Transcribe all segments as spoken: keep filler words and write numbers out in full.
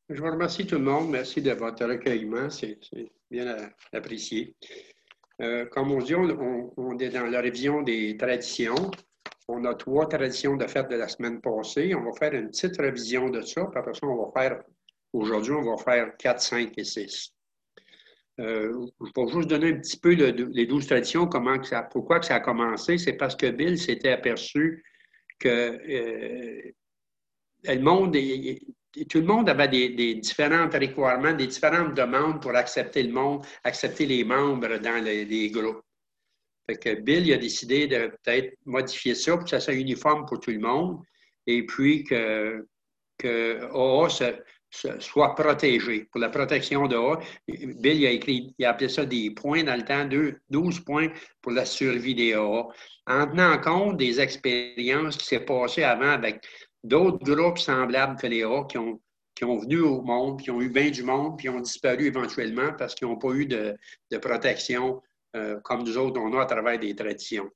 Je vous remercie tout le monde. Merci de votre recueillement. C'est bien apprécié. Euh, comme on dit, on, on, est dans la révision des traditions. On a trois traditions de fête de la semaine passée. On va faire une petite révision de ça. Puis après ça, on va faire, aujourd'hui, on va faire quatre, cinq et six. Euh, je vais juste donner un petit peu le, les douze traditions, comment que ça, pourquoi que ça a commencé. C'est parce que Bill s'était aperçu que euh, le monde, est, tout le monde avait des, des différents requirements, des différentes demandes pour accepter le monde, accepter les membres dans les, les groupes. Fait que Bill il a décidé de peut-être modifier ça pour que ça soit uniforme pour tout le monde et puis que, que A A se, se, soit protégé. Pour la protection de A A, Bill il a écrit, il a appelé ça des points dans le temps, douze points pour la survie des A A, en tenant compte des expériences qui s'est passées avant avec d'autres groupes semblables que les A A qui ont, qui ont venu au monde, qui ont eu bien du monde, puis ont disparu éventuellement parce qu'ils n'ont pas eu de, de protection euh, comme nous autres, on a à travers des traditions.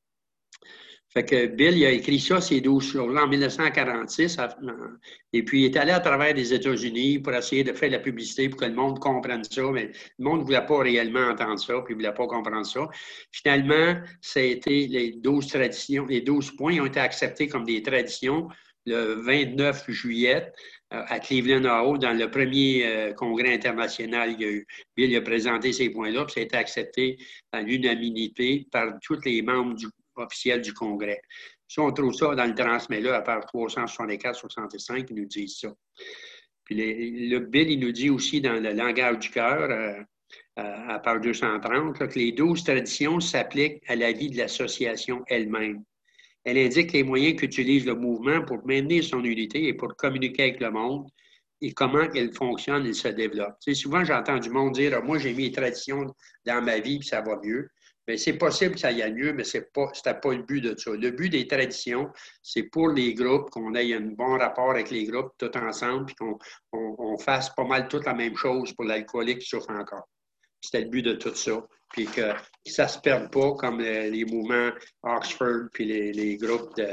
Fait que Bill, il a écrit ça, ces douze choses-là, en mille neuf cent quarante-six, et puis il est allé à travers les États-Unis pour essayer de faire la publicité pour que le monde comprenne ça, mais le monde ne voulait pas réellement entendre ça, puis il ne voulait pas comprendre ça. Finalement, ça a été les douze traditions, les douze points ont été acceptés comme des traditions le vingt-neuf juillet à Cleveland, Ohio, dans le premier euh, congrès international. Il y a eu, Bill a présenté ces points-là, puis ça a été accepté à l'unanimité par tous les membres du officiel du Congrès. Si on trouve ça dans le transmet là, à part trois cent soixante-quatre soixante-cinq, ils nous disent ça. Puis les, le Bill, il nous dit aussi dans le langage du cœur, euh, à, à part deux cent trente, là, que les douze traditions s'appliquent à la vie de l'association elle-même. Elle indique les moyens qu'utilise le mouvement pour maintenir son unité et pour communiquer avec le monde et comment elle fonctionne et se développe. Tu sais, souvent, j'entends du monde dire « Moi, j'ai mis les traditions dans ma vie, puis ça va mieux. » Bien, c'est possible que ça aille mieux, mais ce n'était pas, pas le but de ça. Le but des traditions, c'est pour les groupes, qu'on ait un bon rapport avec les groupes tout ensemble, puis qu'on on, on fasse pas mal toute la même chose pour l'alcoolique qui souffre encore. C'était le but de tout ça. Puis que, que ça ne se perde pas comme les, les mouvements Oxford, puis les, les groupes de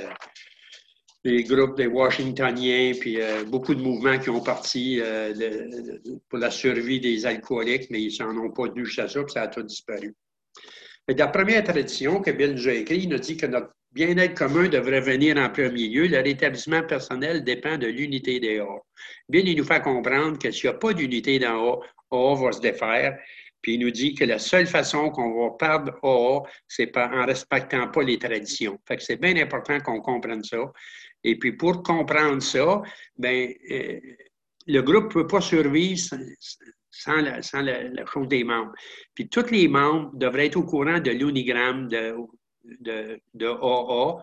les groupes des Washingtoniens, puis euh, beaucoup de mouvements qui ont parti euh, de, de, pour la survie des alcooliques, mais ils n'en ont pas tenu jusqu'à ça, puis ça a tout disparu. Mais la première tradition que Bill nous a écrit, il nous dit que notre bien-être commun devrait venir en premier lieu. Le rétablissement personnel dépend de l'unité des A. Bill, il nous fait comprendre que s'il n'y a pas d'unité dans A, A va se défaire. Puis il nous dit que la seule façon qu'on va perdre A A, c'est en ne respectant pas les traditions. Fait que c'est bien important qu'on comprenne ça. Et puis pour comprendre ça, bien, euh, le groupe ne peut pas survivre sans, sans, la, sans la, la chose des membres. Puis tous les membres devraient être au courant de l'unigramme de, de, de A A,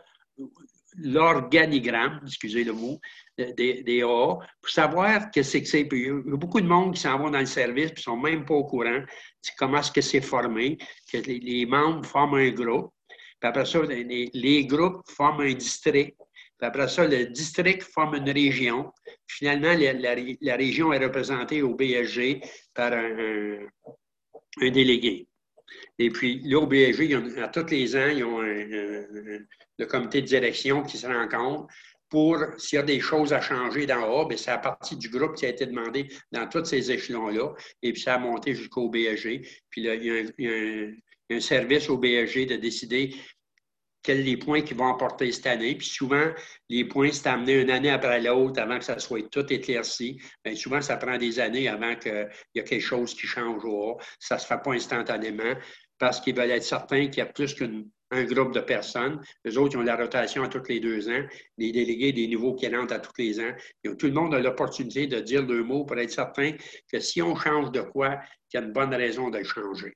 l'organigramme, excusez le mot, des, des A A, pour savoir que c'est que c'est. Il y a beaucoup de monde qui s'en va dans le service et ne sont même pas au courant de comment est-ce que c'est formé, que les, les membres forment un groupe. Puis après ça, les, les groupes forment un district. Puis après ça, le district forme une région. Finalement, la, la, la région est représentée au B S G par un, un, un délégué. Et puis, là, au B S G, à tous les ans, ils ont un, un, le comité de direction qui se rencontre pour, s'il y a des choses à changer dans A, bien, c'est à partir du groupe qui a été demandé dans tous ces échelons-là. Et puis, ça a monté jusqu'au B S G. Puis là, il y a un, il y a un, un service au B S G de décider quels sont les points qu'ils vont apporter cette année. Puis souvent, les points, c'est amené une année après l'autre avant que ça soit tout éclairci. Bien, souvent, ça prend des années avant qu'il y ait quelque chose qui change au A. Ça ne se fait pas instantanément parce qu'ils veulent être certains qu'il y a plus qu'un groupe de personnes. Les autres, ils ont la rotation à tous les deux ans. Les délégués, des nouveaux qui rentrent à tous les ans. Et tout le monde a l'opportunité de dire deux mots pour être certain que si on change de quoi, qu'il y a une bonne raison de le changer.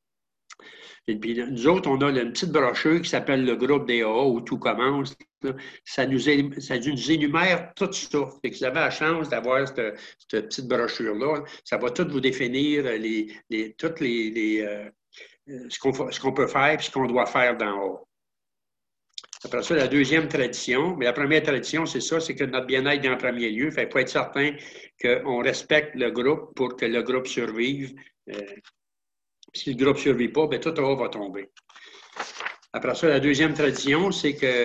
Et puis, nous autres, on a une petite brochure qui s'appelle le groupe des A A où tout commence. Ça nous, ça nous énumère tout ça. Fait que vous avez la chance d'avoir cette, cette petite brochure-là. Ça va tout vous définir les, les, toutes les, les, euh, ce qu'on ce qu'on peut faire et ce qu'on doit faire d'en haut. Après ça, la deuxième tradition, mais la première tradition, c'est ça, c'est que notre bien-être est en premier lieu. Il faut être certain qu'on respecte le groupe pour que le groupe survive. Euh, Si le groupe ne survit pas, bien, tout A A va tomber. Après ça, la deuxième tradition, c'est que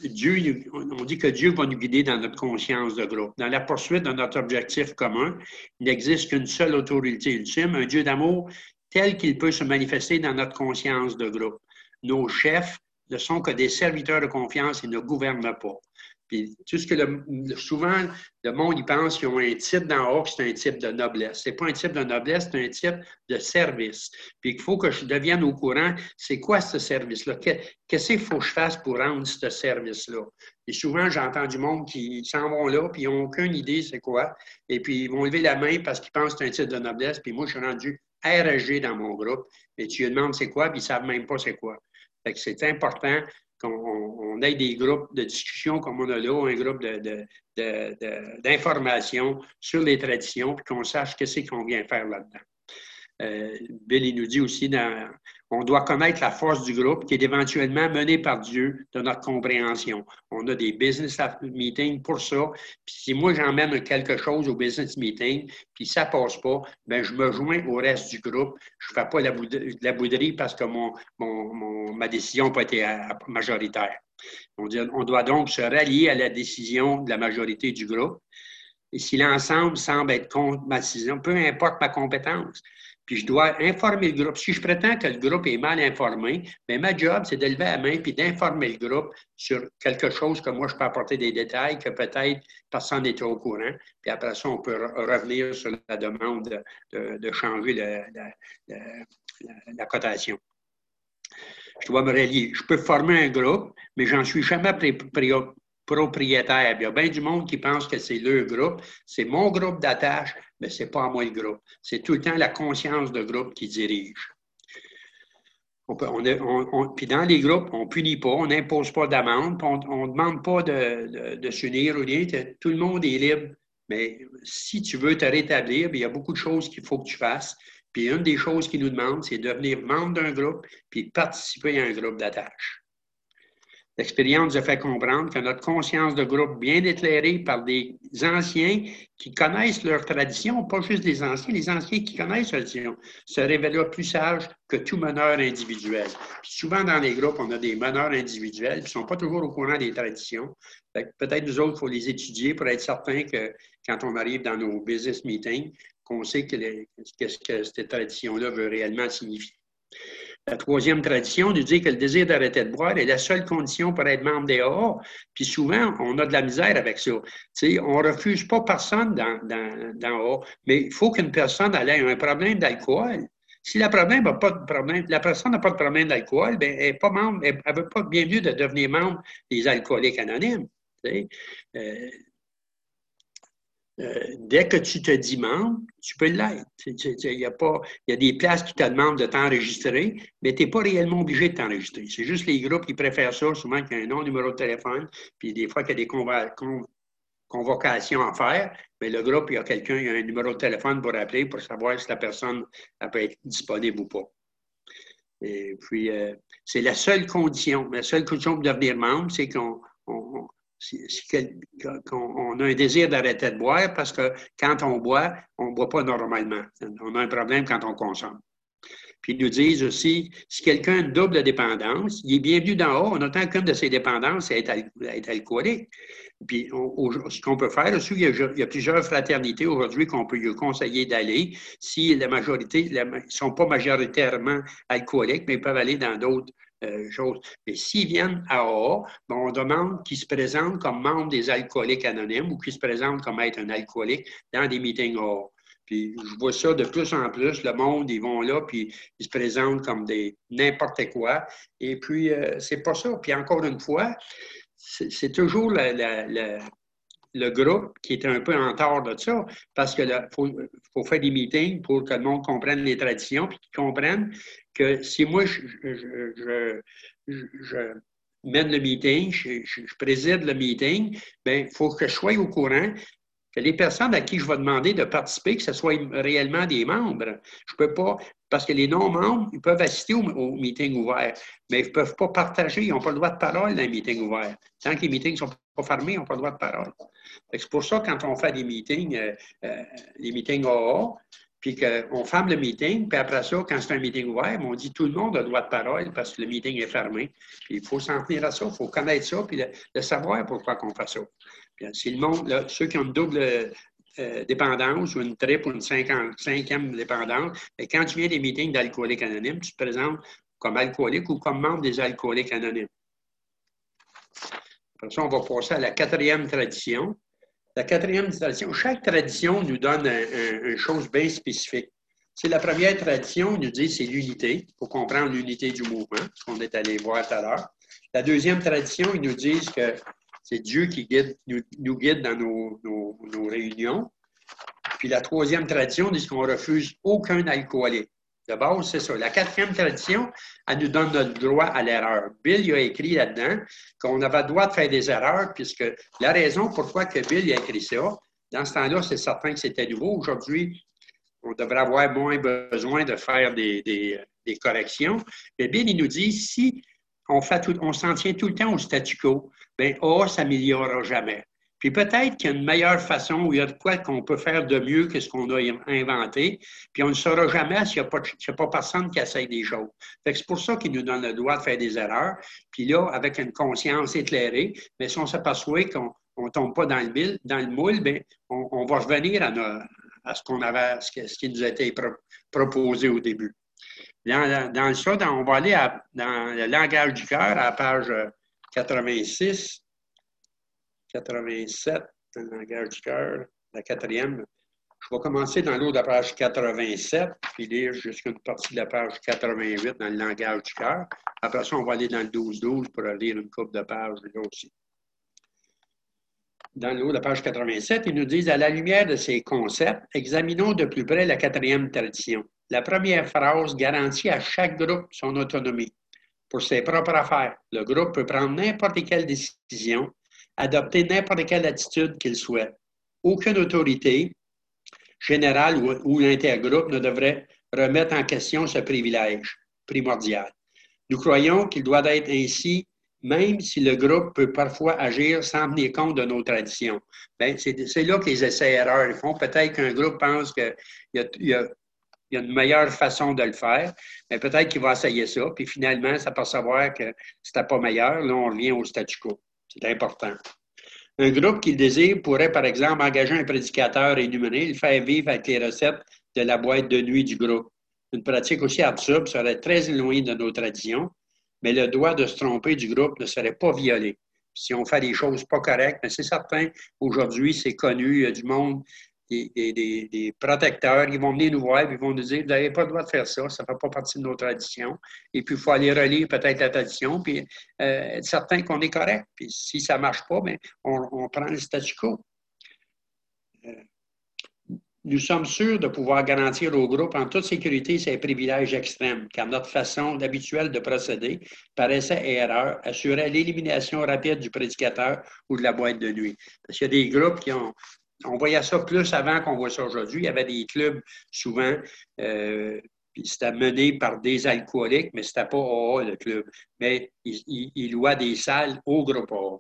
Dieu, on dit que Dieu va nous guider dans notre conscience de groupe. Dans la poursuite de notre objectif commun, il n'existe qu'une seule autorité ultime, un Dieu d'amour tel qu'il peut se manifester dans notre conscience de groupe. Nos chefs ne sont que des serviteurs de confiance et ne gouvernent pas. Puis, tout ce que le, souvent, le monde, il pense qu'ils ont un titre d'en haut, c'est un type de noblesse. Ce n'est pas un type de noblesse, c'est un type de service. Puis, il faut que je devienne au courant, c'est quoi ce service-là? Qu'est-ce qu'il faut que je fasse pour rendre ce service-là? Et souvent, j'entends du monde qui s'en vont là, puis ils n'ont aucune idée c'est quoi. Et puis, ils vont lever la main parce qu'ils pensent que c'est un titre de noblesse. Puis moi, je suis rendu R G dans mon groupe. Et tu lui demandes c'est quoi, puis ils ne savent même pas c'est quoi. Fait que c'est important qu'on on ait des groupes de discussion comme on a là, un groupe de, de, de, de, d'information sur les traditions, puis qu'on sache qu'est-ce qu'on vient faire là-dedans. Euh, Bill, il nous dit aussi, dans, on doit connaître la force du groupe qui est éventuellement menée par Dieu de notre compréhension. On a des business meetings pour ça. Puis si moi, j'emmène quelque chose au business meeting, puis ça ne passe pas, bien, je me joins au reste du groupe. Je ne fais pas la bouderie, la bouderie parce que mon, mon, mon, ma décision n'a pas été majoritaire. On, dit, on doit donc se rallier à la décision de la majorité du groupe. Et si l'ensemble semble être contre ma décision, peu importe ma compétence, puis je dois informer le groupe. Si je prétends que le groupe est mal informé, bien, ma job, c'est de lever la main puis d'informer le groupe sur quelque chose que moi, je peux apporter des détails que peut-être personne n'était au courant. Puis après ça, on peut revenir sur la demande de, de, de changer le, la, la, la, la cotation. Je dois me relier. Je peux former un groupe, mais j'en suis jamais pré, pré, propriétaire. Il y a bien du monde qui pense que c'est leur groupe. C'est mon groupe d'attache, mais ce n'est pas à moi le groupe. C'est tout le temps la conscience de groupe qui dirige. On peut, on, on, on, puis dans les groupes, on ne punit pas, on n'impose pas d'amende, on ne demande pas de, de, de s'unir ou rien. Tout le monde est libre. Mais si tu veux te rétablir, il y a beaucoup de choses qu'il faut que tu fasses. Puis une des choses qu'ils nous demandent, c'est de devenir membre d'un groupe puis de participer à un groupe d'attache. L'expérience nous a fait comprendre que notre conscience de groupe bien éclairée par des anciens qui connaissent leur tradition, pas juste des anciens, les anciens qui connaissent leur tradition, se révélera plus sage que tout meneur individuel. Puis souvent dans les groupes, on a des meneurs individuels qui ne sont pas toujours au courant des traditions. Peut-être nous autres, il faut les étudier pour être certain que quand on arrive dans nos business meetings, qu'on sait qu'est-ce que cette tradition-là veut réellement signifier. La troisième tradition nous dit que le désir d'arrêter de boire est la seule condition pour être membre des A A. Puis souvent, on a de la misère avec ça. Tu sais, on ne refuse pas personne dans, dans, dans A A, mais il faut qu'une personne ait un problème d'alcool. Si la, problème a pas de problème, la personne n'a pas de problème d'alcool, bien, elle n'est pas membre, elle ne veut pas bien mieux de devenir membre des alcooliques anonymes. Tu sais. euh, Euh, dès que tu te dis membre, tu peux l'être. Il y a pas, il y a des places qui te demandent de t'enregistrer, mais tu n'es pas réellement obligé de t'enregistrer. C'est juste les groupes qui préfèrent ça, souvent qu'il y a un nom, numéro de téléphone, puis des fois qu'il y a des conv- conv- convocations à faire, mais le groupe, il y a quelqu'un, il y a un numéro de téléphone pour appeler pour savoir si la personne elle peut être disponible ou pas. Et puis, euh, c'est la seule condition, la seule condition pour devenir membre, c'est qu'on on, on a un désir d'arrêter de boire parce que quand on boit, on ne boit pas normalement. On a un problème quand on consomme. Puis ils nous disent aussi, si quelqu'un a une double dépendance, il est bienvenu d'en haut, on attend qu'une de ses dépendances, c'est être, être alcoolique. Puis on, ce qu'on peut faire aussi, il y, a, il y a plusieurs fraternités aujourd'hui qu'on peut lui conseiller d'aller si la majorité ne sont pas majoritairement alcooliques, mais ils peuvent aller dans d'autres Euh, choses. Mais s'ils viennent à A A, ben on demande qu'ils se présentent comme membres des alcooliques anonymes ou qu'ils se présentent comme être un alcoolique dans des meetings A A. Puis je vois ça de plus en plus. Le monde, ils vont là, puis ils se présentent comme des n'importe quoi. Et puis, euh, c'est pas ça. Puis encore une fois, c'est toujours la, la, la, le groupe qui est un peu en tort de ça, parce qu'il faut, faut faire des meetings pour que le monde comprenne les traditions, puis qu'ils comprennent que si moi, je, je, je, je, je mène le meeting, je, je, je préside le meeting, bien, il faut que je sois au courant que les personnes à qui je vais demander de participer, que ce soit réellement des membres. Je ne peux pas, parce que les non-membres, ils peuvent assister au, au meeting ouvert, mais ils ne peuvent pas partager, ils n'ont pas le droit de parole dans les meetings ouverts. Tant que les meetings ne sont pas fermés, ils n'ont pas le droit de parole. C'est pour ça, quand on fait des meetings, euh, euh, les meetings A A, puis qu'on ferme le meeting, puis après ça, quand c'est un meeting ouvert, on dit tout le monde a droit de parole parce que le meeting est fermé. Puis il faut s'en tenir à ça, il faut connaître ça, puis le, le savoir pourquoi on fait ça. Puis si le monde, là, ceux qui ont une double euh, dépendance ou une triple ou une cinquante, cinquième dépendance, et quand tu viens des meetings d'alcooliques anonymes, tu te présentes comme alcoolique ou comme membre des alcooliques anonymes. Après ça, on va passer à la quatrième tradition. La quatrième tradition, chaque tradition nous donne un, un, une chose bien spécifique. C'est la première tradition, nous dit c'est l'unité, pour comprendre l'unité du mouvement, ce qu'on est allé voir tout à l'heure. La deuxième tradition, ils nous disent que c'est Dieu qui guide, nous, nous guide dans nos, nos, nos réunions. Puis la troisième tradition dit qu'on refuse aucun alcoolique. De base, c'est ça. La quatrième tradition, elle nous donne notre droit à l'erreur. Bill il a écrit là-dedans qu'on avait le droit de faire des erreurs, puisque la raison pourquoi que Bill a écrit ça, dans ce temps-là, c'est certain que c'était nouveau. Aujourd'hui, on devrait avoir moins besoin de faire des, des, des corrections. Mais Bill, il nous dit, si on, fait tout, on s'en tient tout le temps au statu quo, bien, A ne s'améliorera jamais. Puis peut-être qu'il y a une meilleure façon où il y a de quoi qu'on peut faire de mieux que ce qu'on a inventé, puis on ne saura jamais s'il n'y a, a pas personne qui essaye des choses. Fait que c'est pour ça qu'il nous donne le droit de faire des erreurs. Puis là, avec une conscience éclairée, mais si on s'aperçoit qu'on ne tombe pas dans le, mille, dans le moule, bien, on, on va revenir à, nos, à ce qu'on avait, ce, ce qui nous a été pro, proposé au début. Dans, dans ça, dans, on va aller à, dans le langage du cœur, à la page quatre-vingt-six. quatre-vingt-sept, dans le langage du cœur, la quatrième. Je vais commencer dans l'autre de la page quatre-vingt-sept, puis lire jusqu'à une partie de la page quatre-vingt-huit dans le langage du cœur. Après ça, on va aller dans le douze douze pour lire une couple de pages là aussi. Dans l'autre de la page quatre-vingt-sept, ils nous disent « À la lumière de ces concepts, examinons de plus près la quatrième tradition. La première phrase garantit à chaque groupe son autonomie. Pour ses propres affaires, le groupe peut prendre n'importe quelle décision, adopter n'importe quelle attitude qu'il souhaite. Aucune autorité générale ou, ou intergroupe ne devrait remettre en question ce privilège primordial. Nous croyons qu'il doit être ainsi, même si le groupe peut parfois agir sans tenir compte de nos traditions. Bien, c'est, c'est là que les essais-erreurs ils font. Peut-être qu'un groupe pense qu'il y a, il y a, il y a une meilleure façon de le faire, mais peut-être qu'il va essayer ça, puis finalement, s'apercevoir que c'était pas meilleur. Là, on revient au statu quo. C'est important. Un groupe qui le désire pourrait, par exemple, engager un prédicateur énuméré, le faire vivre avec les recettes de la boîte de nuit du groupe. Une pratique aussi absurde serait très éloignée de nos traditions, mais le droit de se tromper du groupe ne serait pas violé. Si on fait des choses pas correctes, mais c'est certain, aujourd'hui, c'est connu, il y a du monde, des, des, des, des protecteurs, ils vont venir nous voir et ils vont nous dire, vous n'avez pas le droit de faire ça, ça ne fait pas partie de nos traditions. Et puis, il faut aller relire peut-être la tradition, puis euh, être certain qu'on est correct. Puis, si ça ne marche pas, bien, on, on prend le statu quo. Euh, Nous sommes sûrs de pouvoir garantir au groupe en toute sécurité ses privilèges extrêmes, car notre façon habituelle de procéder, par essai et erreur, assurait l'élimination rapide du prédicateur ou de la boîte de nuit. Parce qu'il y a des groupes qui ont... On voyait ça plus avant qu'on voit ça aujourd'hui. Il y avait des clubs, souvent, euh, puis c'était mené par des alcooliques, mais c'était pas A A, le club. Mais ils il, il louaient des salles au groupe A A.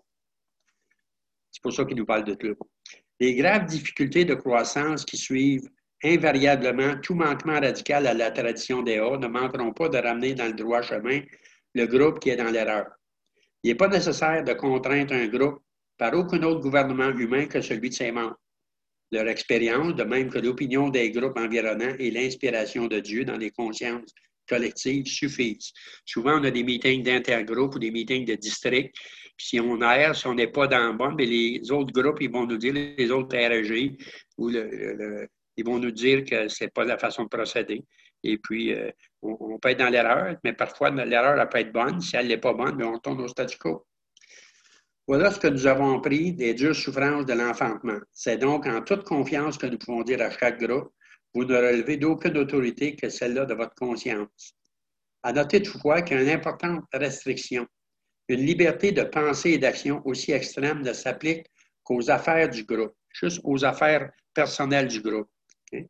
C'est pour ça qu'ils nous parlent de club. Les graves difficultés de croissance qui suivent invariablement tout manquement radical à la tradition des A ne manqueront pas de ramener dans le droit chemin le groupe qui est dans l'erreur. Il n'est pas nécessaire de contraindre un groupe par aucun autre gouvernement humain que celui de ses membres. Leur expérience, de même que l'opinion des groupes environnants et l'inspiration de Dieu dans les consciences collectives suffisent. Souvent, on a des meetings d'intergroupes ou des meetings de districts. Puis si on erre, si on n'est pas dans le bon, mais les autres groupes, ils vont nous dire, les autres R E G, ou le, le, ils vont nous dire que ce n'est pas la façon de procéder. Et puis, euh, on, on peut être dans l'erreur, mais parfois, l'erreur, elle peut être bonne. Si elle n'est pas bonne, bien, on tourne au statu quo. Voilà ce que nous avons appris des dures souffrances de l'enfantement. C'est donc en toute confiance que nous pouvons dire à chaque groupe, vous ne relevez d'aucune autorité que celle-là de votre conscience. À noter toutefois qu'il y a une importante restriction. Une liberté de pensée et d'action aussi extrême ne s'applique qu'aux affaires du groupe, juste aux affaires personnelles du groupe. Okay?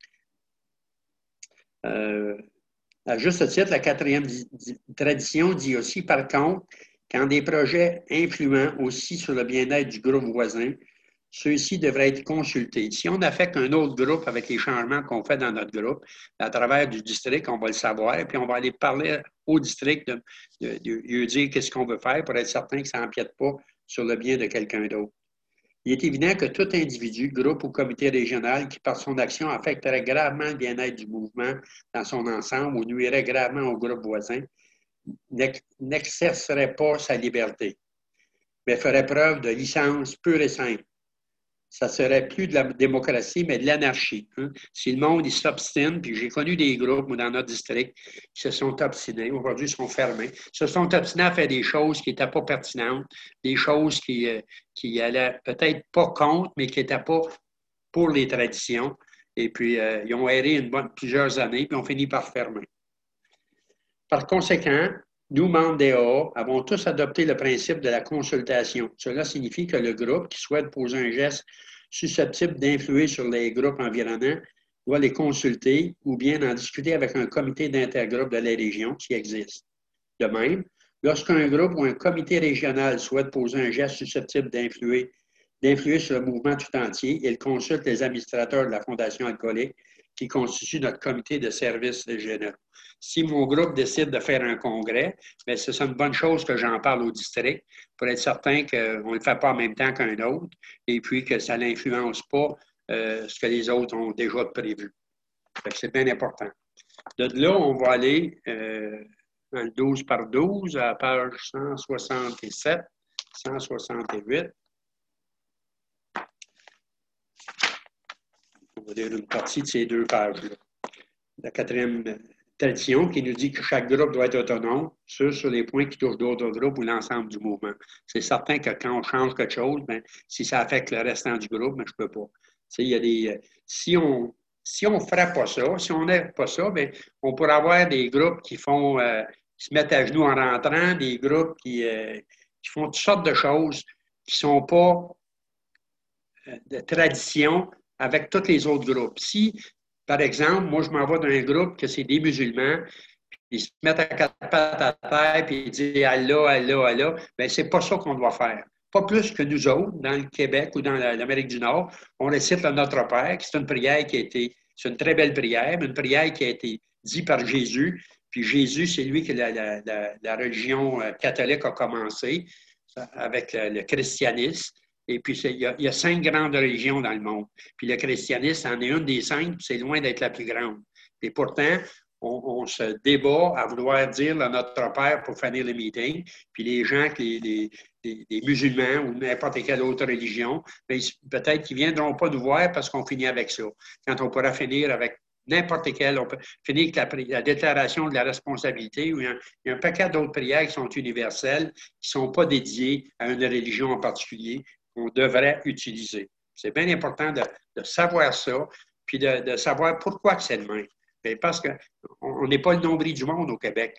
Euh, à juste titre, la quatrième tradition dit aussi, par contre, quand des projets influents aussi sur le bien-être du groupe voisin ceux-ci devraient être consultés. Si on affecte un autre groupe avec les changements qu'on fait dans notre groupe, à travers du district, on va le savoir, et puis on va aller parler au district, de, de, de lui dire qu'est-ce qu'on veut faire pour être certain que ça n'empiète pas sur le bien de quelqu'un d'autre. Il est évident que tout individu, groupe ou comité régional qui, par son action, affecterait gravement le bien-être du mouvement dans son ensemble ou nuirait gravement au groupe voisin, n'exercerait pas sa liberté, mais ferait preuve de licence pure et simple. Ça serait plus de la démocratie, mais de l'anarchie. Hein? Si le monde s'obstine, puis j'ai connu des groupes dans notre district qui se sont obstinés, aujourd'hui sont fermés, se sont obstinés à faire des choses qui n'étaient pas pertinentes, des choses qui, euh, qui allaient peut-être pas contre, mais qui n'étaient pas pour les traditions. Et puis, euh, ils ont erré une bonne, plusieurs années, puis ont fini par fermer. Par conséquent, nous, membres des A A, avons tous adopté le principe de la consultation. Cela signifie que le groupe qui souhaite poser un geste susceptible d'influer sur les groupes environnants doit les consulter ou bien en discuter avec un comité d'intergroupe de la région qui existe. De même, lorsqu'un groupe ou un comité régional souhaite poser un geste susceptible d'influer, d'influer sur le mouvement tout entier, il consulte les administrateurs de la Fondation alcoolique qui constitue notre comité de services régionaux. Si mon groupe décide de faire un congrès, bien, c'est une bonne chose que j'en parle au district pour être certain qu'on ne le fait pas en même temps qu'un autre et puis que ça n'influence pas euh, ce que les autres ont déjà prévu. C'est bien important. De là, on va aller euh, dans le douze par douze à la page cent soixante-sept, cent soixante-huit. On va dire une partie de ces deux pages-là. La quatrième tradition qui nous dit que chaque groupe doit être autonome sur, sur les points qui touchent d'autres groupes ou l'ensemble du mouvement. C'est certain que quand on change quelque chose, bien, si ça affecte le restant du groupe, bien, je ne peux pas. Il y a des, si on si on ne ferait pas ça, si on n'aide pas ça, bien, on pourrait avoir des groupes qui font euh, qui se mettent à genoux en rentrant, des groupes qui, euh, qui font toutes sortes de choses qui ne sont pas euh, de tradition avec tous les autres groupes. Si, par exemple, moi, je m'en vais d'un groupe que c'est des musulmans, puis ils se mettent à quatre pattes à terre, puis ils disent Allah, Allah, Allah, bien, c'est pas ça qu'on doit faire. Pas plus que nous autres, dans le Québec ou dans l'Amérique du Nord, on récite le Notre Père, qui c'est une prière qui a été, c'est une très belle prière, mais une prière qui a été dite par Jésus. Puis Jésus, c'est lui que la, la, la, la religion catholique a commencé avec le christianisme. Et puis, il y, a, il y a cinq grandes religions dans le monde. Puis le christianisme en est une des cinq, puis c'est loin d'être la plus grande. Et pourtant, on, on se débat à vouloir dire le Notre Père pour finir le meeting. Puis les gens, les, les, les, les musulmans ou n'importe quelle autre religion, peut-être qu'ils ne viendront pas nous voir parce qu'on finit avec ça. Quand on pourra finir avec n'importe quelle, on peut finir avec la, la déclaration de la responsabilité, où il y a, il y a un paquet d'autres prières qui sont universelles, qui ne sont pas dédiées à une religion en particulier, qu'on devrait utiliser. C'est bien important de, de savoir ça, puis de, de savoir pourquoi c'est le même. Mais parce qu'on n'est pas le nombril du monde au Québec.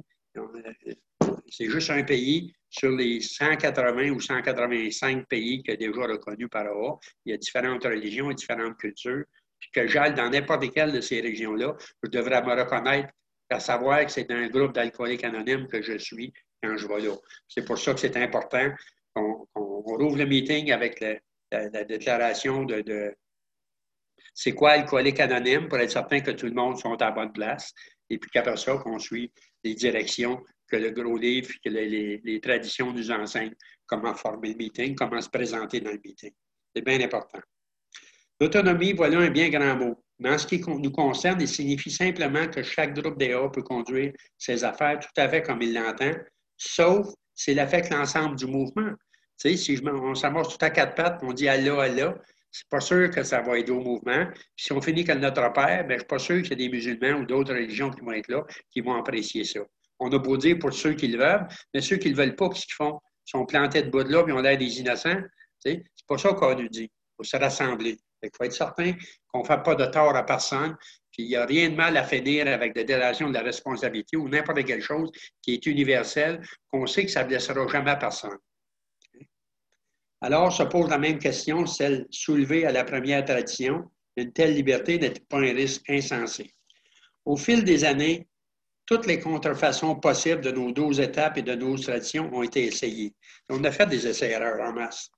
C'est juste un pays sur les cent quatre-vingts ou cent quatre-vingt-cinq pays qui est déjà reconnu par A A. Il y a différentes religions et différentes cultures. Puis que j'aille dans n'importe quelle de ces régions-là, je devrais me reconnaître à savoir que c'est dans un groupe d'alcooliques anonymes que je suis quand je vais là. C'est pour ça que c'est important qu'on qu'on rouvre le meeting avec la, la, la déclaration de, de c'est quoi alcoolique anonyme pour être certain que tout le monde soit à la bonne place. Et puis qu'après ça, qu'on suit les directions que le gros livre, que les, les, les traditions nous enseignent, comment former le meeting, comment se présenter dans le meeting. C'est bien important. L'autonomie, voilà un bien grand mot. Mais en ce qui nous concerne, il signifie simplement que chaque groupe des A A peut conduire ses affaires tout à fait comme il l'entend, sauf s'il affecte l'ensemble du mouvement. Tu sais, si je, on s'amorce tout à quatre pattes, on dit Allah, Allah, c'est pas sûr que ça va aider au mouvement. Puis si on finit que Notre Père, bien, je ne suis pas sûr qu'il y a des musulmans ou d'autres religions qui vont être là, qui vont apprécier ça. On a beau dire pour ceux qui le veulent, mais ceux qui ne le veulent pas, qu'est-ce qu'ils font? Ils sont plantés de bout de là, puis ils ont l'air des innocents. Tu sais, c'est pas ça qu'on nous dit. Il faut se rassembler. Il faut être certain qu'on ne fait pas de tort à personne. Puis il n'y a rien de mal à finir avec la délation de la responsabilité ou n'importe quelle chose qui est universelle, qu'on sait que ça ne blessera jamais personne. Alors se pose la même question, celle soulevée à la première tradition. Une telle liberté n'est pas un risque insensé. Au fil des années, toutes les contrefaçons possibles de nos douze étapes et de nos traditions ont été essayées. On a fait des essais-erreurs en masse.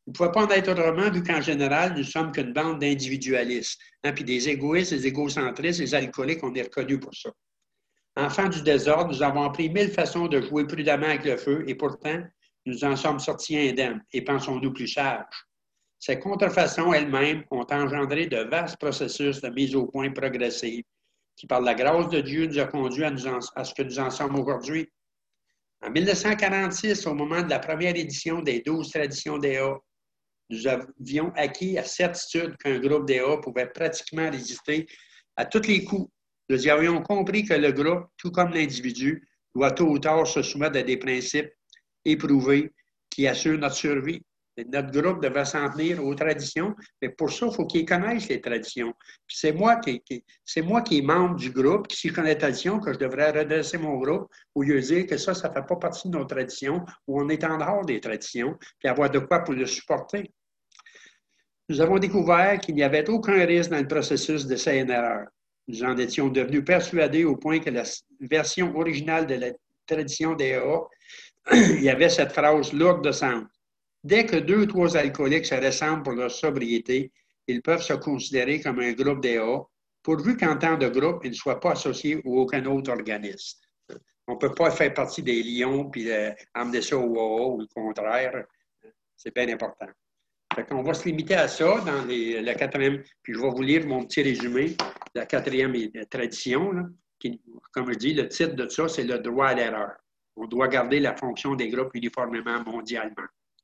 ne pouvez pas en être autrement, vu qu'en général, nous sommes qu'une bande d'individualistes. Hein, puis des égoïstes, des égocentristes, des alcooliques, on est reconnus pour ça. Enfants du désordre, nous avons appris mille façons de jouer prudemment avec le feu, et pourtant, nous en sommes sortis indemnes, et pensons-nous plus sages. Ces contrefaçons elles-mêmes ont engendré de vastes processus de mise au point progressive, qui, par la grâce de Dieu, nous a conduits à, nous en, à ce que nous en sommes aujourd'hui. En mille neuf cent quarante-six, au moment de la première édition des douze traditions d'E A, nous avions acquis la certitude qu'un groupe d'E A pouvait pratiquement résister à tous les coups. Nous avions compris que le groupe, tout comme l'individu, doit tôt ou tard se soumettre à des principes éprouvés qui assurent notre survie. Et notre groupe devait s'en tenir aux traditions, mais pour ça, il faut qu'ils connaissent les traditions. C'est moi qui, qui, c'est moi qui est membre du groupe, qui si je connais les traditions, que je devrais redresser mon groupe, au lieu de dire que ça, ça ne fait pas partie de nos traditions, ou on est en dehors des traditions, puis avoir de quoi pour le supporter. Nous avons découvert qu'il n'y avait aucun risque dans le processus d'essai et erreur. Nous en étions devenus persuadés au point que la version originale de la tradition d'E A, il y avait cette phrase lourde de sens. Dès que deux ou trois alcooliques se ressemblent pour leur sobriété, ils peuvent se considérer comme un groupe d'E A, pourvu qu'en tant de groupe, ils ne soient pas associés à aucun autre organisme. On ne peut pas faire partie des lions puis euh, emmener ça au A A ou le contraire. C'est bien important. Fait qu'on va se limiter à ça dans les, la quatrième, puis je vais vous lire mon petit résumé de la quatrième tradition, là, qui, comme je dis, le titre de ça, c'est le droit à l'erreur. On doit garder la fonction des groupes uniformément mondialement.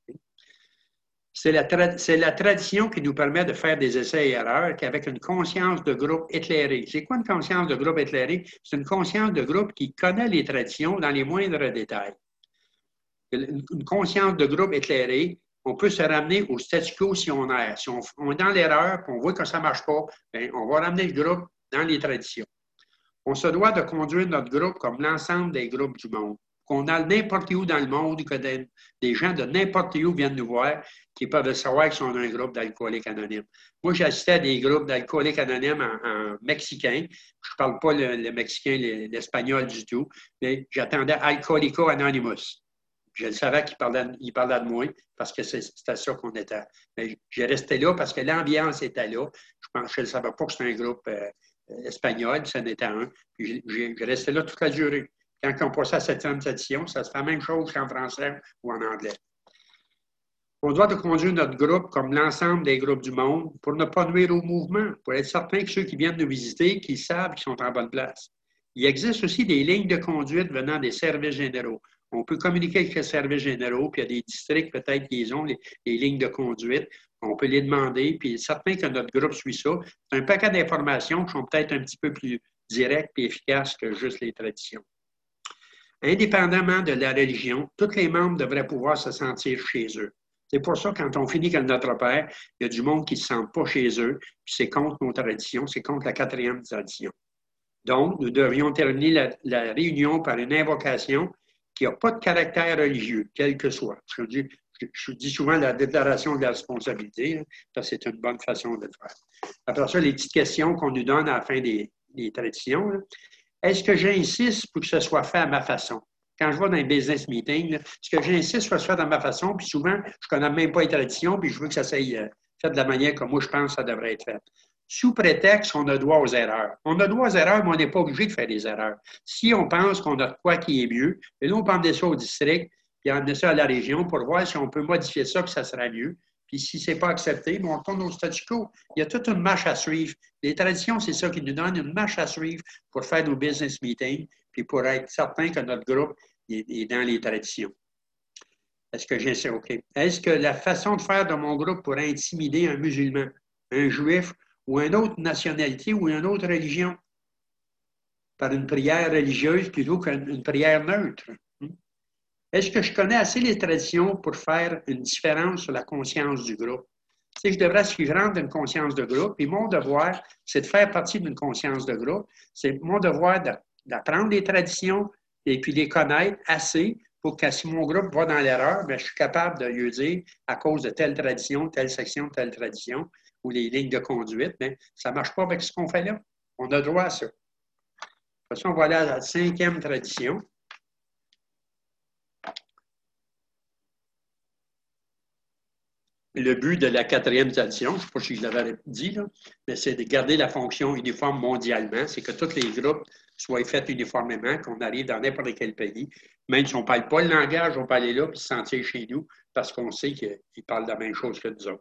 C'est la, c'est la tradition qui nous permet de faire des essais et erreurs qu'avec une conscience de groupe éclairée. C'est quoi une conscience de groupe éclairée? C'est une conscience de groupe qui connaît les traditions dans les moindres détails. Une conscience de groupe éclairée, on peut se ramener au statu quo si on erre. Si on, on est dans l'erreur et on voit que ça ne marche pas, bien, on va ramener le groupe dans les traditions. On se doit de conduire notre groupe comme l'ensemble des groupes du monde. Qu'on aille n'importe où dans le monde, que des, des gens de n'importe où viennent nous voir, qui peuvent savoir qu'ils sont un groupe d'alcooliques anonymes. Moi, j'assistais à des groupes d'alcooliques anonymes en, en mexicain. Je ne parle pas le, le mexicain, l'espagnol du tout, mais j'attendais Alcoholico Anonymous. Je le savais qu'il parlait, il parlait de moi parce que c'était ça qu'on était. Mais j'ai resté là parce que l'ambiance était là. Je pense, je ne savais pas que c'était un groupe euh, espagnol, ça en était un. Puis j'ai resté là toute la durée. Quand on passe à la septième session, ça se fait la même chose qu'en français ou en anglais. On doit de conduire notre groupe comme l'ensemble des groupes du monde pour ne pas nuire au mouvement, pour être certain que ceux qui viennent nous visiter, qu'ils savent qu'ils sont en bonne place. Il existe aussi des lignes de conduite venant des services généraux. On peut communiquer avec les services généraux, puis il y a des districts peut-être qui ont les, les lignes de conduite. On peut les demander, puis certain que notre groupe suit ça. C'est un paquet d'informations qui sont peut-être un petit peu plus directes et efficaces que juste les traditions. Indépendamment de la religion, tous les membres devraient pouvoir se sentir chez eux. C'est pour ça, quand on finit comme notre Père, il y a du monde qui ne se sent pas chez eux, puis c'est contre nos traditions, c'est contre la quatrième tradition. Donc, nous devrions terminer la, la réunion par une invocation qui n'a pas de caractère religieux, quel que soit. Je dis, je, je dis souvent la déclaration de la responsabilité, hein, ça c'est une bonne façon de le faire. Après ça, les petites questions qu'on nous donne à la fin des, des traditions. Là. Est-ce que j'insiste pour que ce soit fait à ma façon? Quand je vais dans un business meeting, est-ce que j'insiste pour que ce soit fait à ma façon? Puis souvent, je ne connais même pas les traditions, puis je veux que ça soit euh, fait de la manière comme moi je pense que ça devrait être fait. Sous prétexte qu'on a droit aux erreurs. On a droit aux erreurs, mais on n'est pas obligé de faire des erreurs. Si on pense qu'on a de quoi qui est mieux, et là, on peut emmener ça au district, puis emmener ça à la région pour voir si on peut modifier ça, que ça sera mieux. Puis si ce n'est pas accepté, bien, on retourne au statu quo. Il y a toute une marche à suivre. Les traditions, c'est ça qui nous donne une marche à suivre pour faire nos business meetings, puis pour être certain que notre groupe est dans les traditions. Est-ce que j'ai OK. Est-ce que la façon de faire de mon groupe pourrait intimider un musulman, un juif ou une autre nationalité ou une autre religion par une prière religieuse plutôt qu'une prière neutre? Est-ce que je connais assez les traditions pour faire une différence sur la conscience du groupe? Tu sais, je devrais suivre d'une conscience de groupe, et mon devoir, c'est de faire partie d'une conscience de groupe. C'est mon devoir d'apprendre les traditions et puis les connaître assez pour que si mon groupe va dans l'erreur, bien, je suis capable de lui dire, à cause de telle tradition, telle section, telle tradition, ou les lignes de conduite, bien, ça ne marche pas avec ce qu'on fait là. On a droit à ça. De toute façon, on va aller à la cinquième tradition. le but de la quatrième tradition, je ne sais pas si je l'avais dit, là, mais c'est de garder la fonction uniforme mondialement, c'est que tous les groupes soient faits uniformément, qu'on arrive dans n'importe quel pays. Même si on ne parle pas le langage, on peut aller là et se sentir chez nous parce qu'on sait qu'ils parlent la même chose que nous autres.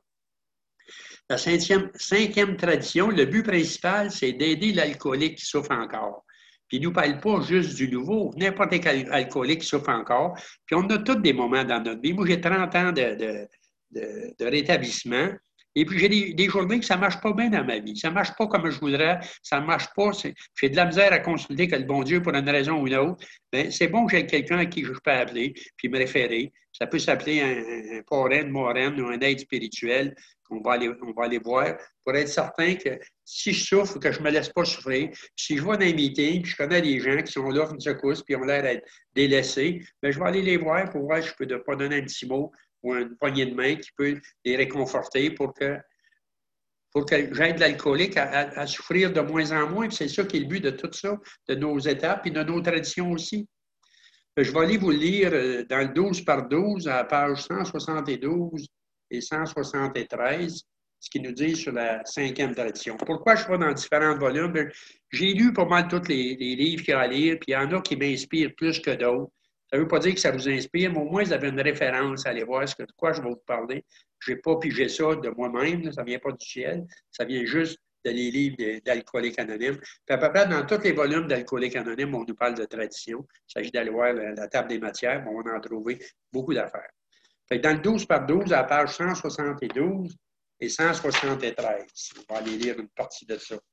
La cinquième, cinquième tradition, le but principal, c'est d'aider l'alcoolique qui souffre encore. Puis, il ne nous parle pas juste du nouveau, n'importe quel alcoolique qui souffre encore. Puis, on a tous des moments dans notre vie. Moi, j'ai trente ans de, de, de, de rétablissement. Et puis, j'ai des, des journées que ça ne marche pas bien dans ma vie. Ça ne marche pas comme je voudrais. Ça ne marche pas. J'ai de la misère à consulter que le bon Dieu, pour une raison ou une autre. Bien, c'est bon que j'ai quelqu'un à qui je peux appeler puis me référer. Ça peut s'appeler un, un parrain, une marraine ou un aide spirituel qu'on va aller, on va aller voir pour être certain que si je souffre, que je ne me laisse pas souffrir. Puis si je vois dans un meeting, puis je connais des gens qui sont là, qui me secoussent, puis ont l'air d'être délaissés, bien, je vais aller les voir pour voir si je peux pas donner un petit mot ou une poignée de main qui peut les réconforter pour que, pour que j'aide l'alcoolique à, à, à souffrir de moins en moins. Puis c'est ça qui est le but de tout ça, de nos étapes et de nos traditions aussi. Je vais aller vous le lire dans le douze par douze, à la page cent soixante-douze et cent soixante-treize, ce qui nous dit sur la cinquième tradition. Pourquoi je vais dans différents volumes? J'ai lu pas mal tous les, les livres qu'il y a à lire, puis il y en a qui m'inspirent plus que d'autres. Ça ne veut pas dire que ça vous inspire, mais au moins, vous avez une référence à aller voir ce que, de quoi je vais vous parler. Je n'ai pas pigé ça de moi-même, ça ne vient pas du ciel, ça vient juste de les livres d'Alcooliques Anonymes. Puis à peu près dans tous les volumes d'Alcooliques Anonymes, on nous parle de tradition. Il s'agit d'aller voir la, la table des matières, on va en trouver beaucoup d'affaires. Dans le douze par douze, à la page cent soixante-douze et cent soixante-treize, on va aller lire une partie de ça.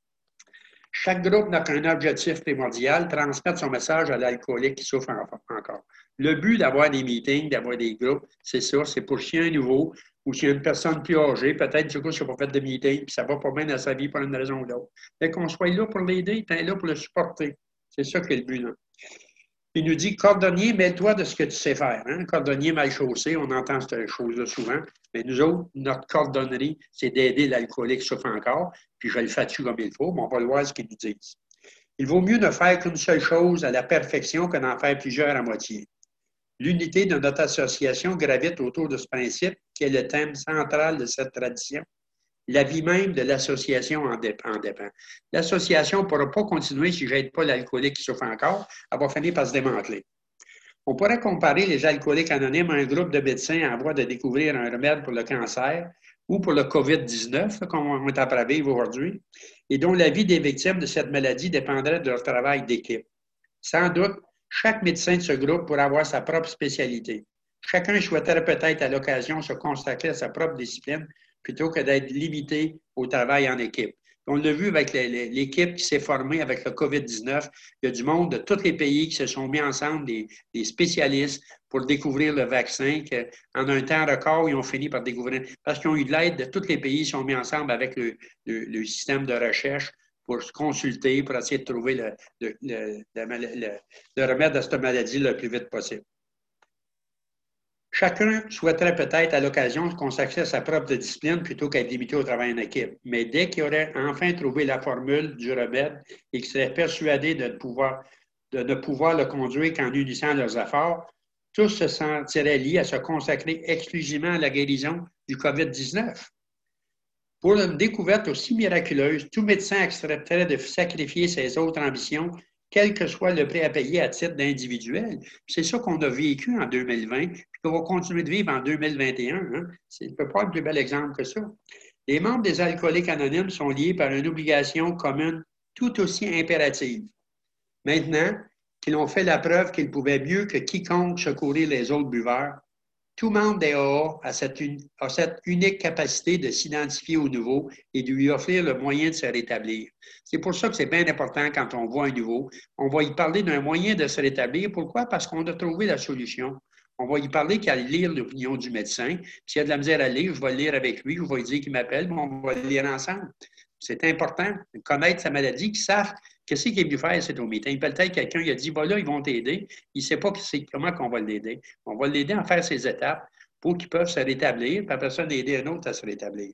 Chaque groupe n'a qu'un objectif primordial, transmettre son message à l'alcoolique qui souffre encore. Le but d'avoir des meetings, d'avoir des groupes, c'est ça, c'est pour s'il y a un nouveau ou s'il y a une personne plus âgée, peut-être du coup, je n'ai pas fait de meeting, puis ça ne va pas bien dans sa vie pour une raison ou l'autre. Fait qu'on soit là pour l'aider, tu es là pour le supporter. C'est ça qui est le but, là. Il nous dit, cordonnier, mets-toi de ce que tu sais faire. Hein? Cordonnier mal chaussé, on entend cette chose-là souvent. Mais nous autres, notre cordonnerie, c'est d'aider l'alcoolique qui souffre encore. Puis je le fais-tu comme il faut, mais on va le voir ce qu'ils nous disent. Il vaut mieux ne faire qu'une seule chose à la perfection que d'en faire plusieurs à moitié. L'unité de notre association gravite autour de ce principe qui est le thème central de cette tradition. La vie même de l'association en dépend. L'association ne pourra pas continuer si je n'aide pas l'alcoolique qui souffre encore. Elle va finir par se démanteler. On pourrait comparer les alcooliques anonymes à un groupe de médecins en voie de découvrir un remède pour le cancer ou pour le covid dix-neuf, comme on est à vivre aujourd'hui, et dont la vie des victimes de cette maladie dépendrait de leur travail d'équipe. Sans doute, chaque médecin de ce groupe pourrait avoir sa propre spécialité. Chacun souhaiterait peut-être à l'occasion se consacrer à sa propre discipline plutôt que d'être limité au travail en équipe. On l'a vu avec l'équipe qui s'est formée avec le covid dix-neuf. Il y a du monde de tous les pays qui se sont mis ensemble, des, des spécialistes, pour découvrir le vaccin, qu'en un temps record, ils ont fini par découvrir. Parce qu'ils ont eu de l'aide de tous les pays, ils se sont mis ensemble avec le, le, le système de recherche pour se consulter, pour essayer de trouver le, le, le, le, le remède à cette maladie le plus vite possible. Chacun souhaiterait peut-être à l'occasion se consacrer à sa propre discipline plutôt qu'à être limité au travail en équipe. Mais dès qu'il aurait enfin trouvé la formule du remède et qu'il serait persuadé de, pouvoir, de ne pouvoir le conduire qu'en unissant leurs efforts, tous se sentiraient liés à se consacrer exclusivement à la guérison du covid dix-neuf. Pour une découverte aussi miraculeuse, tout médecin accepterait de sacrifier ses autres ambitions, quel que soit le prix à payer à titre d'individuel. C'est ça qu'on a vécu en deux mille vingt, puis qu'on va continuer de vivre en deux mille vingt et un. Hein? Il ne peut pas être plus bel exemple que ça. Les membres des alcooliques anonymes sont liés par une obligation commune tout aussi impérative. Maintenant qu'ils ont fait la preuve qu'ils pouvaient mieux que quiconque secourir les autres buveurs, tout membre des A A a cette, un, a cette unique capacité de s'identifier au nouveau et de lui offrir le moyen de se rétablir. C'est pour ça que c'est bien important quand on voit un nouveau. On va y parler d'un moyen de se rétablir. Pourquoi? Parce qu'on a trouvé la solution. On va y parler qu'à lire l'opinion du médecin. S'il y a de la misère à lire, je vais le lire avec lui, je vais lui dire qu'il m'appelle, mais on va le lire ensemble. C'est important de connaître sa maladie, qu'il sache qu'est-ce qu'il est venu faire, c'est au meeting. Peut-être quelqu'un il a dit, voilà, ils vont t'aider. Il ne sait pas comment on va l'aider. On va l'aider à faire ses étapes pour qu'ils puissent se rétablir, puis après ça, d'aider un autre à se rétablir.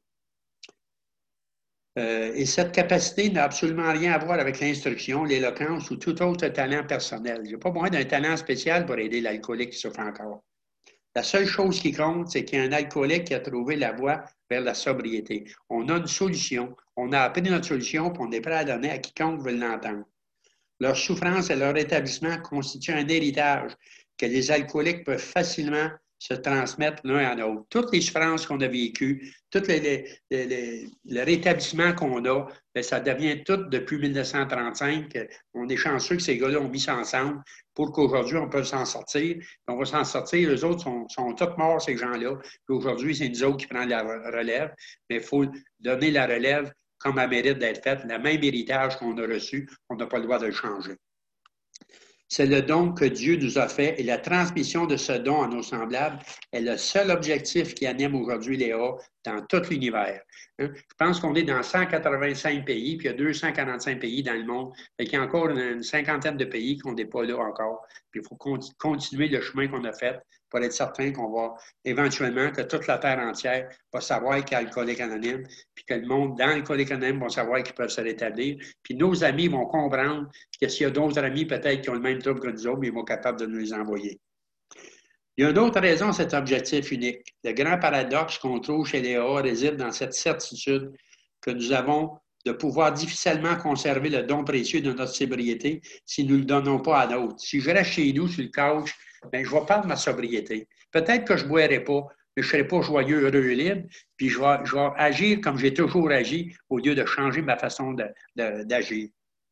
Euh, et cette capacité n'a absolument rien à voir avec l'instruction, l'éloquence ou tout autre talent personnel. Il n'y a pas besoin d'un talent spécial pour aider l'alcoolique qui souffre encore. La seule chose qui compte, c'est qu'il y a un alcoolique qui a trouvé la voie vers la sobriété. On a une solution, on a appris notre solution, puis on est prêt à donner à quiconque veut l'entendre. Leur souffrance et leur établissement constituent un héritage que les alcooliques peuvent facilement se transmettre l'un à l'autre. Toutes les souffrances qu'on a vécues, tout les, les, les, le rétablissement qu'on a, bien, ça devient tout depuis mille neuf cent trente-cinq. On est chanceux que ces gars-là ont mis ça ensemble pour qu'aujourd'hui, on peut s'en sortir. On va s'en sortir. Les autres sont, sont tous morts, ces gens-là. Puis aujourd'hui, c'est nous autres qui prenons la relève. Mais il faut donner la relève comme elle mérite d'être faite. Le même héritage qu'on a reçu, on n'a pas le droit de le changer. C'est le don que Dieu nous a fait et la transmission de ce don à nos semblables est le seul objectif qui anime aujourd'hui Léa dans tout l'univers. Hein? Je pense qu'on est dans cent quatre-vingt-cinq pays, puis il y a deux cent quarante-cinq pays dans le monde. Il y a encore une, une cinquantaine de pays qu'on n'est pas là encore. Puis il faut continuer le chemin qu'on a fait pour être certain qu'on va éventuellement, que toute la terre entière va savoir qu'il y a Alcooliques Anonymes, puis que le monde dans Alcooliques Anonymes va savoir qu'ils peuvent se rétablir. Puis nos amis vont comprendre que s'il y a d'autres amis peut-être qui ont le même trouble que nous autres, mais ils vont être capables de nous les envoyer. Il y a une autre raison à cet objectif unique. Le grand paradoxe qu'on trouve chez Léa réside dans cette certitude que nous avons de pouvoir difficilement conserver le don précieux de notre sobriété si nous ne le donnons pas à d'autres. Si je reste chez nous sur le couch, bien, je vais perdre ma sobriété. Peut-être que je ne boirai pas, mais je ne serai pas joyeux, heureux et libre, puis je vais, je vais agir comme j'ai toujours agi au lieu de changer ma façon de, de, d'agir.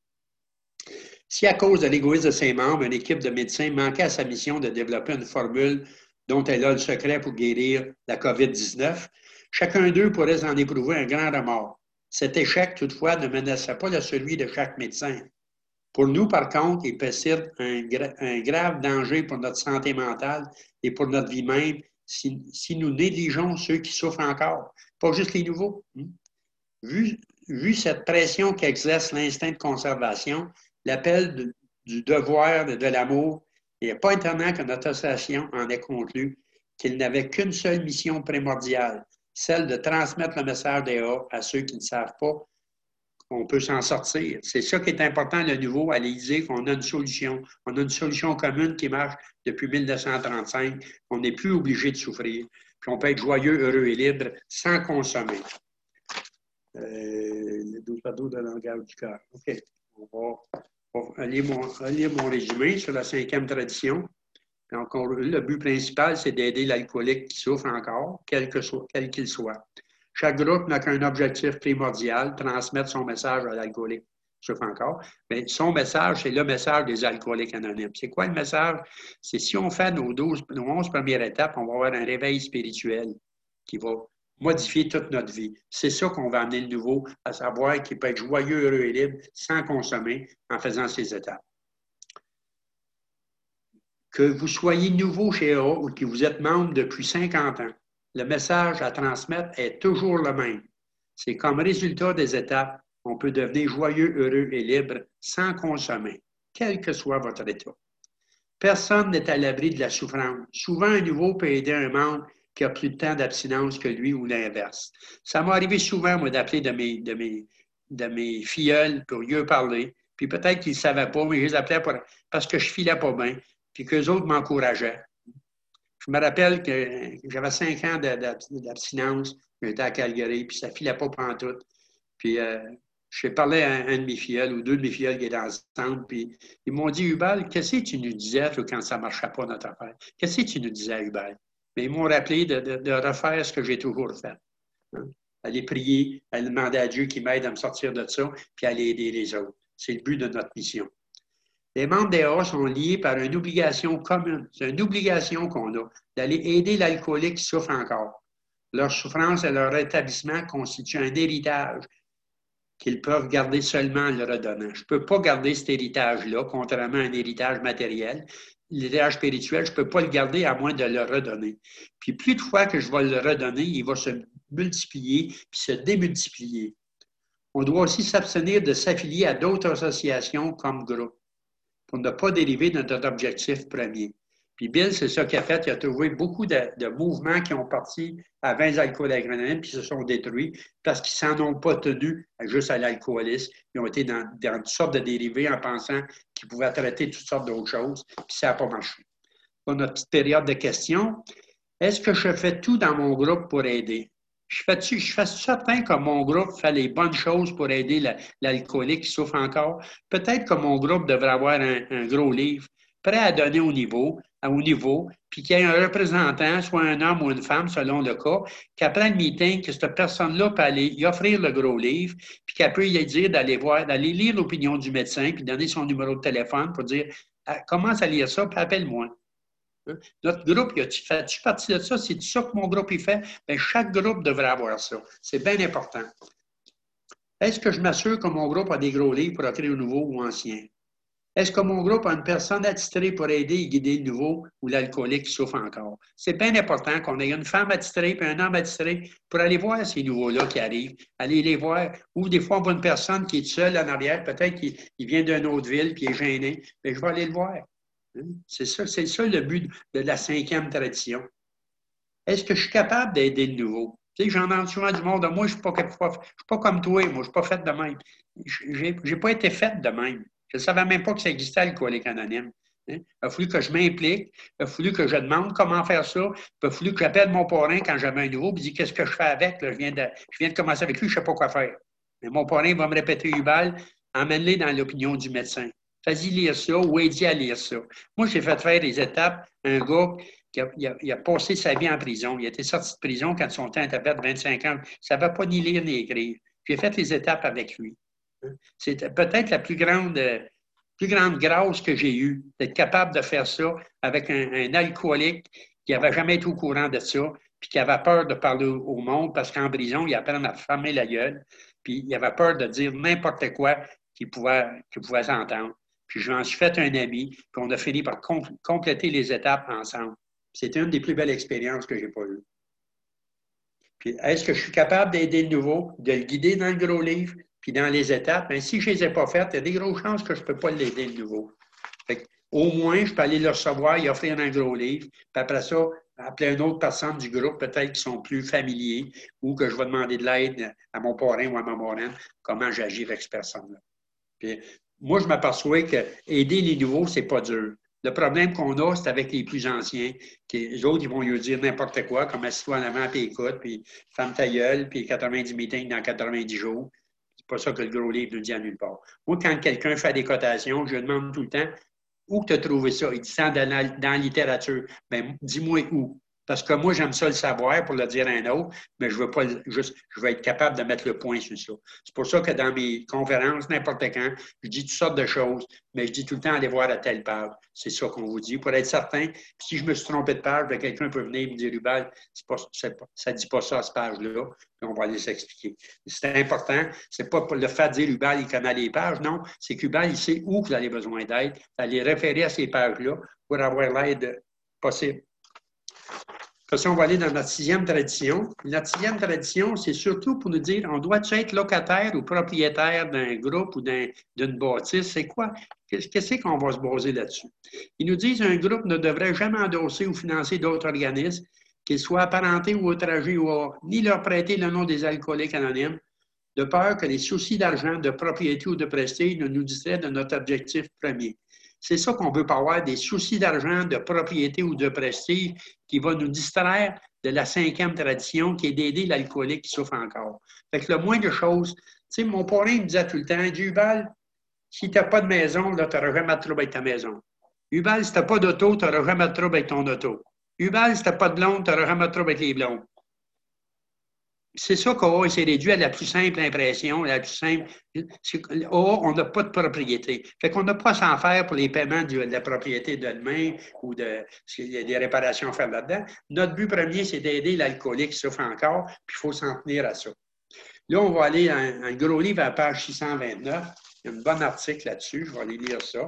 Si à cause de l'égoïsme de ses membres, une équipe de médecins manquait à sa mission de développer une formule dont elle a le secret pour guérir la COVID dix-neuf, chacun d'eux pourrait en éprouver un grand remords. Cet échec, toutefois, ne menaçait pas le celui de chaque médecin. Pour nous, par contre, il préside un, gra un grave danger pour notre santé mentale et pour notre vie même si, si nous négligeons ceux qui souffrent encore, pas juste les nouveaux. Vu, vu cette pression qu'exerce l'instinct de conservation, l'appel de, du devoir de, de l'amour, il n'est pas étonnant que notre association en ait conclu qu'il n'avait qu'une seule mission primordiale, celle de transmettre le message des A à ceux qui ne savent pas qu'on peut s'en sortir. C'est ça qui est important, le nouveau, à l'idée qu'on a une solution. On a une solution commune qui marche depuis mille neuf cent trente-cinq. On n'est plus obligé de souffrir. Puis on peut être joyeux, heureux et libre sans consommer. Euh, le douze fardeaux de langage du cœur. OK. On va, on va lire, mon, lire mon résumé sur la cinquième tradition. Puis encore, le but principal, c'est d'aider l'alcoolique qui souffre encore, quel que soit, quel qu'il soit. Chaque groupe n'a qu'un objectif primordial, transmettre son message à l'alcoolique qui souffre encore. Mais son message, c'est le message des alcooliques anonymes. C'est quoi le message? C'est si on fait nos, douze, nos onze premières étapes, on va avoir un réveil spirituel qui va modifier toute notre vie. C'est ça qu'on va amener le nouveau, à savoir qu'il peut être joyeux, heureux et libre sans consommer en faisant ces étapes. Que vous soyez nouveau chez A ou que vous êtes membre depuis cinquante ans, le message à transmettre est toujours le même. C'est comme résultat des étapes, on peut devenir joyeux, heureux et libre sans consommer, quel que soit votre état. Personne n'est à l'abri de la souffrance. Souvent, un nouveau peut aider un membre qui a plus de temps d'abstinence que lui ou l'inverse. Ça m'est arrivé souvent, moi, d'appeler de mes, de mes, de mes filleuls pour eux parler, puis peut-être qu'ils ne savaient pas, mais je les appelais pour, parce que je ne filais pas bien, puis qu'eux autres m'encourageaient. Je me rappelle que j'avais cinq ans d'abstinence, j'étais à Calgary, puis ça ne filait pas pantoute. Puis euh, je parlais à un de mes filleuls ou deux de mes filleuls qui étaient ensemble, puis ils m'ont dit, Hubal, qu'est-ce que tu nous disais quand ça ne marchait pas notre affaire? Qu'est-ce que tu nous disais, Hubal? Mais ils m'ont rappelé de, de, de refaire ce que j'ai toujours fait. Hein? Aller prier, aller demander à Dieu qu'il m'aide à me sortir de ça, puis aller aider les autres. C'est le but de notre mission. Les membres des A sont liés par une obligation commune. C'est une obligation qu'on a d'aller aider l'alcoolique qui souffre encore. Leur souffrance et leur rétablissement constituent un héritage qu'ils peuvent garder seulement en le redonnant. Je ne peux pas garder cet héritage-là, contrairement à un héritage matériel. L'héritage spirituel, je ne peux pas le garder à moins de le redonner. Puis plus de fois que je vais le redonner, il va se multiplier puis se démultiplier. On doit aussi s'abstenir de s'affilier à d'autres associations comme groupe, pour ne pas dériver de notre objectif premier. Puis Bill, c'est ça qu'il a fait. Il a trouvé beaucoup de, de mouvements qui ont parti à vingt alcooliques anonymes puis se sont détruits parce qu'ils ne s'en ont pas tenus juste à l'alcoolisme. Ils ont été dans, dans toutes sortes de dérivés en pensant qu'ils pouvaient traiter toutes sortes d'autres choses, puis ça n'a pas marché. Pour notre petite période de questions, Est-ce que je fais tout dans mon groupe pour aider? Je fais, je fais certain que mon groupe fait les bonnes choses pour aider l'alcoolique qui souffre encore. Peut-être que mon groupe devrait avoir un, un gros livre prêt à donner au niveau, au niveau, puis qu'il y ait un représentant, soit un homme ou une femme, selon le cas, qu'après le meeting, que cette personne-là peut aller y offrir le gros livre, puis qu'elle peut y dire d'aller voir, d'aller lire l'opinion du médecin, puis donner son numéro de téléphone pour dire « Commence à lire ça, puis appelle-moi ». Notre groupe, fais-tu partie de ça? C'est ça que mon groupe y fait? Bien, chaque groupe devrait avoir ça. C'est bien important. Est-ce que je m'assure que mon groupe a des gros livres pour offrir aux nouveaux ou anciens? Est-ce que mon groupe a une personne attitrée pour aider et guider le nouveau ou l'alcoolique qui souffre encore? C'est bien important qu'on ait une femme attitrée et un homme attitré pour aller voir ces nouveaux-là qui arrivent, aller les voir. Ou des fois, on voit une personne qui est seule en arrière, peut-être qu'il vient d'une autre ville puis il est gêné. Bien, je vais aller le voir. C'est ça, c'est ça le but de la cinquième tradition. Est-ce que je suis capable d'aider le nouveau? Tu sais, j'en entends souvent du monde. Moi, je ne suis, suis pas comme toi. Moi, je ne suis pas faite de même. Je n'ai pas été faite de même. Je ne savais même pas que ça existait, Alcoolique Anonyme. Hein? Il a fallu que je m'implique. Il a fallu que je demande comment faire ça. Il a fallu que j'appelle mon parrain quand j'avais un nouveau. Puis il dit, qu'est-ce que je fais avec? Là, je, viens de, je viens de commencer avec lui, je ne sais pas quoi faire. Mais mon parrain va me répéter, Hubal, emmène-les dans l'opinion du médecin. Fais-y lire ça ou aide-y à lire ça. Moi, j'ai fait faire des étapes. Un gars qui a, il a, il a passé sa vie en prison. Il a été sorti de prison quand son temps était fait de vingt-cinq ans. Il ne savait pas ni lire ni écrire. J'ai fait les étapes avec lui. C'est peut-être la plus grande, plus grande grâce que j'ai eue, d'être capable de faire ça avec un, un alcoolique qui n'avait jamais été au courant de ça, puis qui avait peur de parler au monde parce qu'en prison, il apprend à fermer la gueule, puis il avait peur de dire n'importe quoi qu'il pouvait, qu'il pouvait s'entendre. Puis je m'en suis fait un ami, puis on a fini par com compléter les étapes ensemble. C'était une des plus belles expériences que je n'ai pas eues. Puis est-ce que je suis capable d'aider le nouveau, de le guider dans le gros livre, puis dans les étapes? Bien, si je ne les ai pas faites, il y a des grosses chances que je ne peux pas l'aider le nouveau. Fait au moins, je peux aller le recevoir et offrir un gros livre, puis après ça, appeler une autre personne du groupe, peut-être qui sont plus familiers, ou que je vais demander de l'aide à mon parrain ou à ma marraine, comment j'agis avec cette personne-là. Puis moi, je m'aperçois que aider les nouveaux, c'est pas dur. Le problème qu'on a, c'est avec les plus anciens. Qui, les autres, ils vont lui dire n'importe quoi, comme assis-toi en avant, puis écoute, puis ferme ta gueule, puis quatre-vingt-dix meetings dans quatre-vingt-dix jours. C'est pas ça que le gros livre nous dit à nulle part. Moi, quand quelqu'un fait des cotations, je demande tout le temps où tu as trouvé ça. Il dit ça dans la, dans la littérature. Bien, dis-moi où. Parce que moi, j'aime ça le savoir pour le dire à un autre, mais je veux pas juste, je veux être capable de mettre le point sur ça. C'est pour ça que dans mes conférences, n'importe quand, je dis toutes sortes de choses, mais je dis tout le temps, allez voir à telle page. C'est ça qu'on vous dit, pour être certain. Puis si je me suis trompé de page, quelqu'un peut venir me dire, Hubal, pas, ça ne dit pas ça à cette page-là, puis on va aller s'expliquer. C'est important, c'est pas pour le fait de dire, Hubal, il connaît les pages, non, c'est qu'Hubal, il sait où vous avez besoin d'aide, d'aller référer à ces pages-là pour avoir l'aide possible. Parce qu'on va aller dans notre sixième tradition. Notre sixième tradition, c'est surtout pour nous dire, on doit être locataire ou propriétaire d'un groupe ou d'une un, bâtisse. C'est quoi? Qu'est-ce qu'on va se baser là-dessus? Ils nous disent qu'un groupe ne devrait jamais endosser ou financer d'autres organismes, qu'ils soient apparentés ou outragés ou or, ni leur prêter le nom des alcooliques anonymes, de peur que les soucis d'argent, de propriété ou de prestige ne nous distraient de notre objectif premier. C'est ça qu'on ne veut pas avoir, des soucis d'argent, de propriété ou de prestige qui va nous distraire de la cinquième tradition qui est d'aider l'alcoolique qui souffre encore. Fait que le moins de choses, tu sais, mon parrain me disait tout le temps, Hubal, si tu n'as pas de maison, tu n'auras jamais de trouble avec ta maison. Hubal, si tu n'as pas d'auto, tu n'auras jamais de trouble avec ton auto. Hubal, si tu n'as pas de blonde, tu n'auras jamais de trouble avec les blondes. C'est ça qu'O A s'est réduit à la plus simple impression, la plus simple. O A, on n'a pas de propriété. Fait qu'on n'a pas à s'en faire pour les paiements de la propriété de demain ou de, s'il y a des réparations à faire là-dedans. Notre but premier, c'est d'aider l'alcoolique qui souffre encore, puis il faut s'en tenir à ça. Là, on va aller dans un gros livre à la page six cent vingt-neuf. Il y a un bon article là-dessus. Je vais aller lire ça.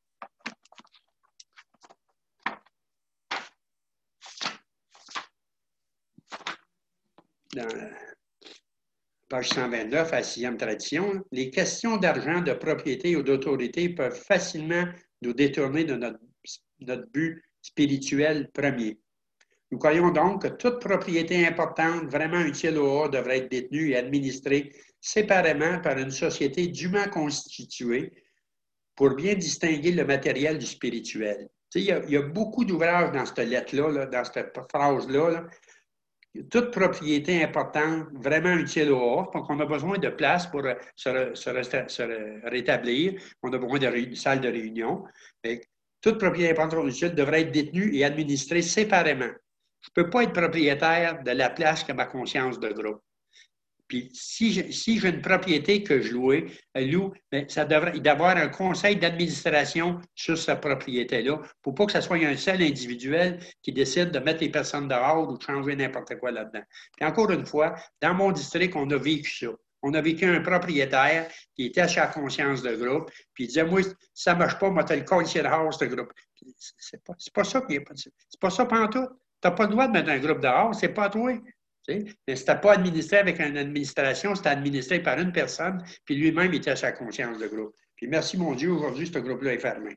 Dans la page cent vingt-neuf, à la sixième tradition, les questions d'argent, de propriété ou d'autorité peuvent facilement nous détourner de notre, notre but spirituel premier. Nous croyons donc que toute propriété importante, vraiment utile au A, devrait être détenue et administrée séparément par une société dûment constituée pour bien distinguer le matériel du spirituel. Tu sais, il y a, il y a beaucoup d'ouvrages dans cette lettre-là, là, dans cette phrase-là. Là. Toute propriété importante, vraiment utile au A. Donc, on a besoin de place pour se, se, se rétablir. On a besoin de salle de réunion. Mais toute propriété importante utile devrait être détenue et administrée séparément. Je ne peux pas être propriétaire de la place que ma conscience de groupe. Puis, si j'ai si une propriété que je louais, loue, bien, ça devrait, il doit y avoir un conseil d'administration sur cette propriété-là pour pas que ce soit un seul individuel qui décide de mettre les personnes dehors ou de changer n'importe quoi là-dedans. Puis, encore une fois, dans mon district, on a vécu ça. On a vécu un propriétaire qui était à sa conscience de groupe, puis il disait, moi, ça ne marche pas, moi, tu as le conseil de house de groupe. C'est pas, c'est pas ça qui est pas, c'est pas ça pantoute. Tu n'as pas le droit de mettre un groupe dehors, c'est pas à toi. Mais c'était pas administré avec une administration, c'était administré par une personne, puis lui-même était à sa conscience de groupe. Puis merci mon Dieu, aujourd'hui, ce groupe-là est fermé.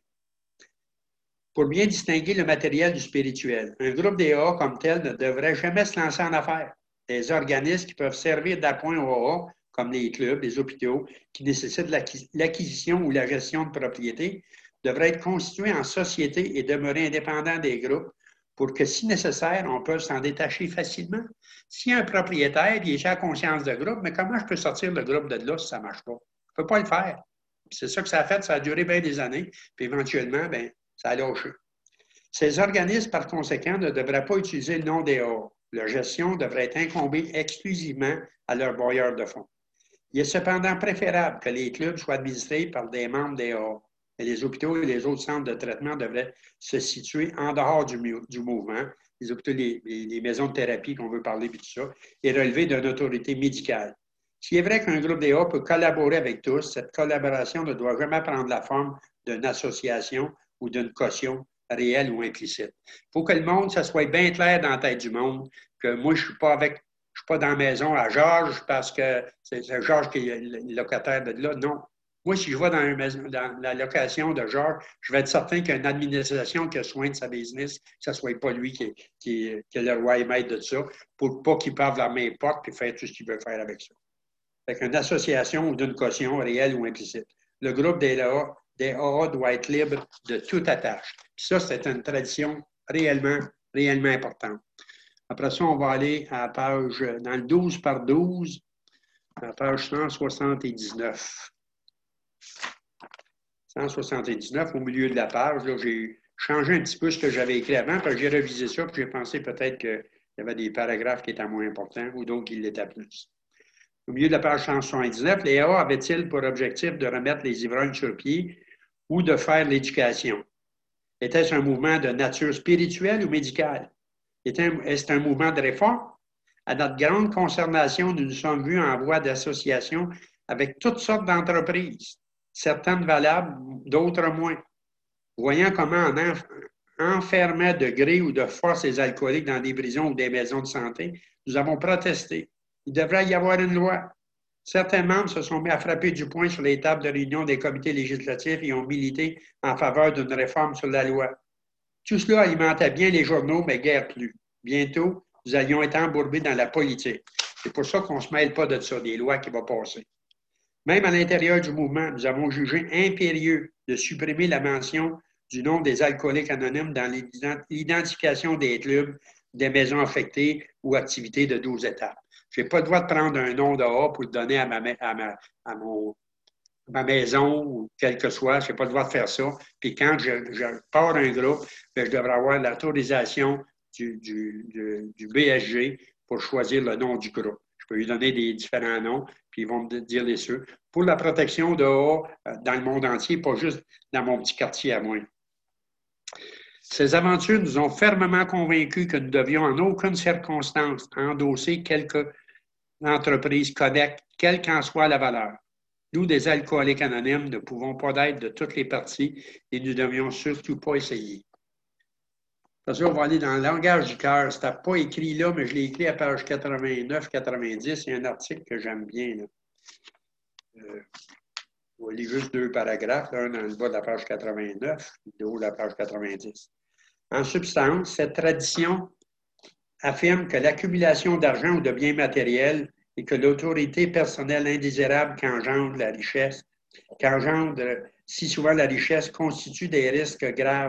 Pour bien distinguer le matériel du spirituel, un groupe des A A comme tel ne devrait jamais se lancer en affaires. Des organismes qui peuvent servir d'appoint aux A A, comme les clubs, les hôpitaux, qui nécessitent l'acquisition ou la gestion de propriétés, devraient être constitués en société et demeurer indépendants des groupes pour que, si nécessaire, on peut s'en détacher facilement. S'il y a un propriétaire et il a conscience de groupe, mais comment je peux sortir le groupe de là si ça ne marche pas? Je ne peux pas le faire. C'est ça que ça a fait, ça a duré bien des années, puis éventuellement, bien, ça a lâché. Ces organismes, par conséquent, ne devraient pas utiliser le nom des A A. Leur gestion devrait être incombée exclusivement à leur bailleur de fonds. Il est cependant préférable que les clubs soient administrés par des membres des A A. Et les hôpitaux et les autres centres de traitement devraient se situer en dehors du, du mouvement, les hôpitaux, les, les maisons de thérapie qu'on veut parler, puis tout ça, et relever d'une autorité médicale. S'il est vrai qu'un groupe des A A peut collaborer avec tous, cette collaboration ne doit jamais prendre la forme d'une association ou d'une caution réelle ou implicite. Il faut que le monde, ça soit bien clair dans la tête du monde, que moi, je ne suis pas avec, je suis pas dans la maison à Georges parce que c'est Georges qui est le locataire de là. Non. Moi, si je vais dans, maison, dans la location de Georges, je vais être certain qu'il y a une administration qui a soin de sa business, que ce ne soit pas lui qui, qui, qui est le roi et maître de ça, pour pas qu'il parle la main porte et faire tout ce qu'il veut faire avec ça. Avec une association ou d'une caution réelle ou implicite. Le groupe des A A, des A A doit être libre de toute attache. Puis ça, c'est une tradition réellement, réellement importante. Après ça, on va aller à la page, dans le douze par douze, à la page cent soixante-dix-neuf. cent soixante-dix-neuf, au milieu de la page, là, j'ai changé un petit peu ce que j'avais écrit avant, parce que j'ai révisé ça, puis j'ai pensé peut-être qu'il y avait des paragraphes qui étaient moins importants, ou d'autres qui l'étaient plus. Au milieu de la page cent soixante-dix-neuf, les A A avaient-ils pour objectif de remettre les ivrognes sur pied ou de faire l'éducation? Était-ce un mouvement de nature spirituelle ou médicale? Est-ce un mouvement de réforme? À notre grande consternation, nous nous sommes vus en voie d'association avec toutes sortes d'entreprises, certaines valables, d'autres moins. Voyant comment on enfermait de gré ou de force les alcooliques dans des prisons ou des maisons de santé, nous avons protesté. Il devrait y avoir une loi. Certains membres se sont mis à frapper du poing sur les tables de réunion des comités législatifs et ont milité en faveur d'une réforme sur la loi. Tout cela alimentait bien les journaux, mais guère plus. Bientôt, nous allions être embourbés dans la politique. C'est pour ça qu'on ne se mêle pas de ça, des lois qui vont passer. Même à l'intérieur du mouvement, nous avons jugé impérieux de supprimer la mention du nom des alcooliques anonymes dans l'identification des clubs, des maisons affectées ou activités de douze étapes. Je n'ai pas le droit de prendre un nom de A pour le donner à ma, à ma, à mon, à ma maison ou quel que soit. Je n'ai pas le droit de faire ça. Puis quand je, je pars un groupe, je devrais avoir l'autorisation du, du, du, du B S G pour choisir le nom du groupe. Je peux lui donner des différents noms, puis ils vont me dire les ceux. Pour la protection de A dans le monde entier, pas juste dans mon petit quartier à moi. Ces aventures nous ont fermement convaincus que nous devions en aucune circonstance endosser quelque entreprise connecte, quelle qu'en soit la valeur. Nous, des alcooliques anonymes, ne pouvons pas être de toutes les parties et nous ne devions surtout pas essayer. Parce qu'on va aller dans le langage du cœur. Ce n'était pas écrit là, mais je l'ai écrit à page quatre-vingt-neuf quatre-vingt-dix. Il y a un article que j'aime bien. Là. Euh, on va lire juste deux paragraphes, un dans le bas de la page quatre-vingt-neuf, de haut de la page quatre-vingt-dix. En substance, cette tradition affirme que l'accumulation d'argent ou de biens matériels et que l'autorité personnelle indésirable qu'engendre la richesse, qu'engendre si souvent la richesse, constitue des risques graves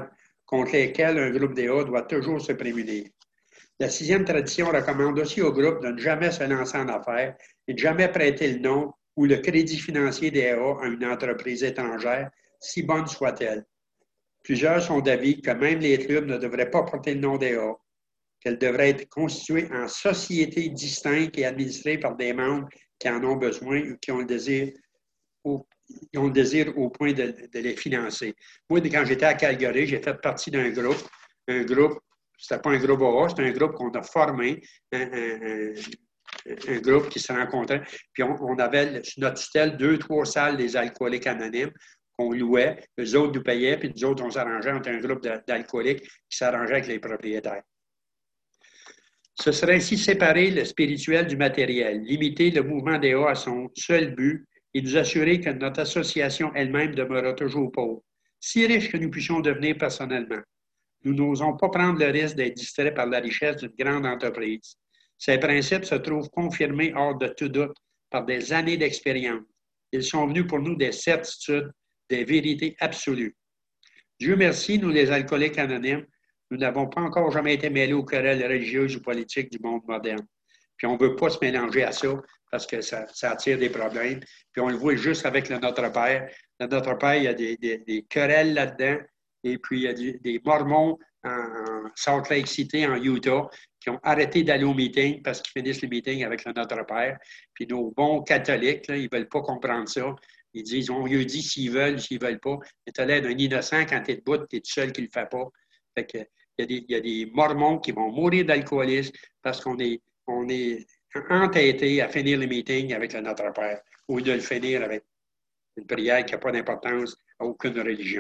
contre lesquels un groupe D A doit toujours se prémunir. La sixième tradition recommande aussi au groupe de ne jamais se lancer en affaires et de jamais prêter le nom ou le crédit financier des A A à une entreprise étrangère, si bonne soit-elle. Plusieurs sont d'avis que même les clubs ne devraient pas porter le nom des A A, qu'elles devraient être constituées en sociétés distinctes et administrées par des membres qui en ont besoin ou qui ont le désir au, qui ont le désir au point de, de les financer. Moi, quand j'étais à Calgary, j'ai fait partie d'un groupe, un groupe, c'était pas un groupe A A, c'était un groupe qu'on a formé, un, un, un, un groupe qui se rencontrait, puis on, on avait sur notre tutelle deux, trois salles des alcooliques anonymes qu'on louait, eux autres nous payaient, puis nous autres, on s'arrangeait entre un groupe d'alcooliques qui s'arrangeait avec les propriétaires. Ce serait ainsi séparer le spirituel du matériel, limiter le mouvement des A à son seul but et nous assurer que notre association elle-même demeurera toujours pauvre, si riche que nous puissions devenir personnellement. Nous n'osons pas prendre le risque d'être distraits par la richesse d'une grande entreprise. Ces principes se trouvent confirmés hors de tout doute par des années d'expérience. Ils sont venus pour nous des certitudes, des vérités absolues. Dieu merci, nous les alcooliques anonymes, nous n'avons pas encore jamais été mêlés aux querelles religieuses ou politiques du monde moderne. Puis on ne veut pas se mélanger à ça parce que ça, ça attire des problèmes. Puis on le voit juste avec le Notre Père. Le Notre Père, il y a des, des, des querelles là-dedans. Et puis il y a des, des Mormons en, en Salt Lake City, en Utah, qui ont arrêté d'aller au meeting parce qu'ils finissent le meeting avec le Notre Père. Puis nos bons catholiques, là, ils ne veulent pas comprendre ça. Ils disent, on lui dit s'ils veulent, s'ils ne veulent pas. Mais tu as l'air d'un innocent quand tu es debout, tu es tout seul qui ne le fait pas. Fait que, il, y a des, il y a des Mormons qui vont mourir d'alcoolisme parce qu'on est, on est entêtés à finir le meeting avec le Notre Père ou de le finir avec une prière qui n'a pas d'importance à aucune religion.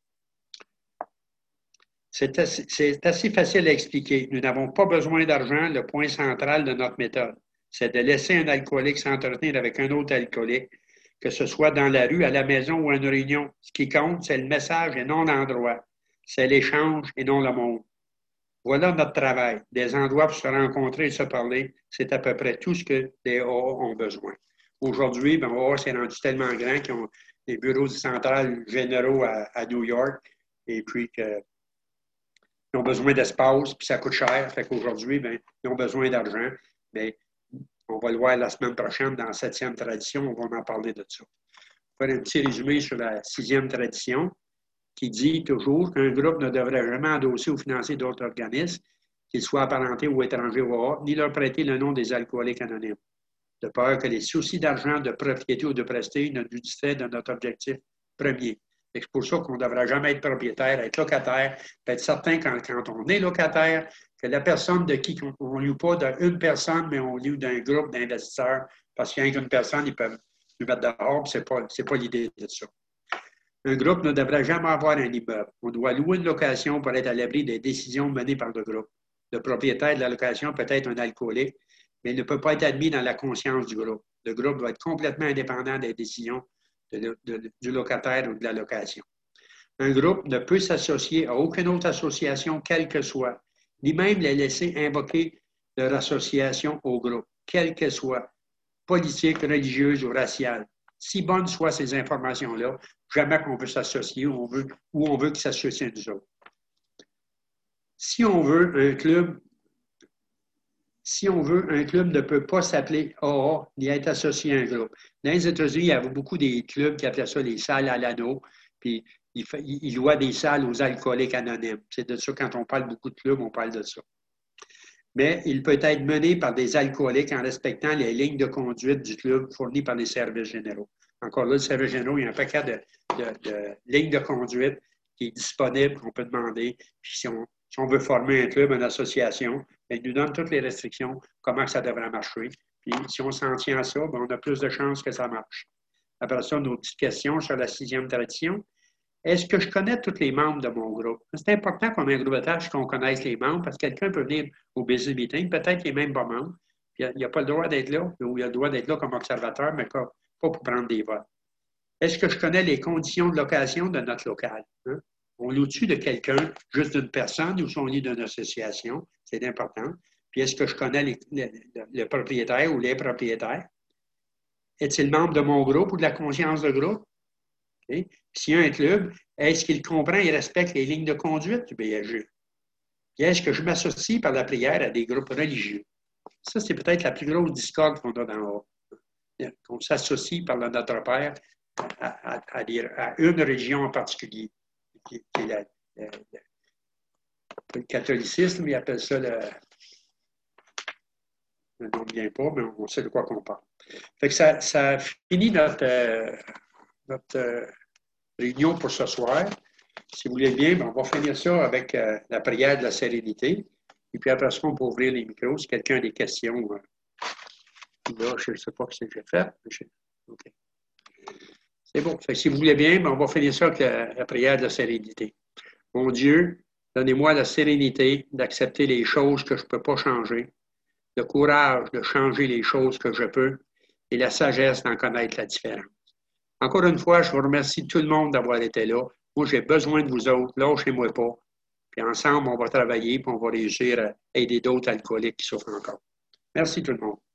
C'est assez, c'est assez facile à expliquer. Nous n'avons pas besoin d'argent. Le point central de notre méthode, c'est de laisser un alcoolique s'entretenir avec un autre alcoolique, que ce soit dans la rue, à la maison ou à une réunion. Ce qui compte, c'est le message et non l'endroit. C'est l'échange et non le monde. Voilà notre travail. Des endroits pour se rencontrer et se parler, c'est à peu près tout ce que les A A ont besoin. Aujourd'hui, ben, A A s'est rendu tellement grand qu'ils ont des bureaux centrales généraux à, à New York et puis qu'ils ont besoin d'espace, puis ça coûte cher. Fait qu'aujourd'hui, ben, ils ont besoin d'argent. Mais on va le voir la semaine prochaine dans la septième tradition, on va en parler de ça. On va faire un petit résumé sur la sixième tradition, qui dit toujours qu'un groupe ne devrait jamais endosser ou financer d'autres organismes, qu'ils soient apparentés ou étrangers au A A, ni leur prêter le nom des alcooliques anonymes, de peur que les soucis d'argent, de propriété ou de prestige ne nous distraient de notre objectif premier. C'est pour ça qu'on ne devrait jamais être propriétaire, être locataire, être certain quand, quand on est locataire, que la personne de qui on ne loue pas d'une personne, mais on loue d'un groupe d'investisseurs, parce qu'il y a une personne, ils peuvent nous mettre dehors, ce n'est pas, c'est pas l'idée de ça. Un groupe ne devrait jamais avoir un immeuble. On doit louer une location pour être à l'abri des décisions menées par le groupe. Le propriétaire de la location peut être un alcoolique, mais il ne peut pas être admis dans la conscience du groupe. Le groupe doit être complètement indépendant des décisions de, de, du locataire ou de la location. Un groupe ne peut s'associer à aucune autre association, quelle que soit, ni même les laisser invoquer leur association au groupe, quelle que soit, politique, religieuse ou raciale. Si bonnes soient ces informations-là, jamais qu'on veut s'associer ou on veut, ou on veut qu'ils s'associent à nous autres. Si on veut un club, si on veut, un club ne peut pas s'appeler A A ni être associé à un groupe. Dans les États-Unis, il y avait beaucoup des clubs qui appelaient ça les salles à l'anneau, puis ils, ils louaient des salles aux alcooliques anonymes. C'est de ça, quand on parle beaucoup de clubs, on parle de ça. Mais il peut être mené par des alcooliques en respectant les lignes de conduite du club fournies par les services généraux. Encore là, le service généraux, il y a un paquet de, de, de lignes de conduite qui est disponible, qu'on peut demander. Puis si on, si on veut former un club, une association, bien, il nous donne toutes les restrictions, comment ça devrait marcher. Puis si on s'en tient à ça, bien, on a plus de chances que ça marche. Après ça, nos petites questions sur la sixième tradition. Est-ce que je connais tous les membres de mon groupe? C'est important qu'on ait un groupe de tâches, qu'on connaisse les membres, parce que quelqu'un peut venir au business meeting, peut-être qu'il n'est même pas membre, puis il n'a pas le droit d'être là, ou il a le droit d'être là comme observateur, mais pas pour prendre des votes. Est-ce que je connais les conditions de location de notre local? Hein? On loue-tu de quelqu'un, juste d'une personne, ou sont-ils d'une association? C'est important. Puis est-ce que je connais les, le, le propriétaire ou les propriétaires? Est-il membre de mon groupe ou de la conscience de groupe? Okay? S'il y a un club, est-ce qu'il comprend et respecte les lignes de conduite du B S G? Puis est-ce que je m'associe par la prière à des groupes religieux? Ça, c'est peut-être la plus grosse discorde qu'on a dans haut. On s'associe par le Notre Père à, à, à, des, à une religion en particulier, qui, qui est la, la, la, le catholicisme, ils appellent ça le. Le nom ne vient pas, mais on sait de quoi qu'on parle. Fait que ça, ça finit notre, euh, notre euh, réunion pour ce soir. Si vous voulez bien, on va finir ça avec euh, la prière de la sérénité. Et puis après ça, on peut ouvrir les micros. Si quelqu'un a des questions, euh, là, je ne sais pas ce que j'ai fait. Je... Okay. C'est bon. Fait que si vous voulez bien, on va finir ça avec la, la prière de la sérénité. Mon Dieu, donnez-moi la sérénité d'accepter les choses que je ne peux pas changer, le courage de changer les choses que je peux et la sagesse d'en connaître la différence. Encore une fois, je vous remercie tout le monde d'avoir été là. Moi, j'ai besoin de vous autres. Lâchez-moi pas. Puis ensemble, on va travailler et on va réussir à aider d'autres alcooliques qui souffrent encore. Merci tout le monde.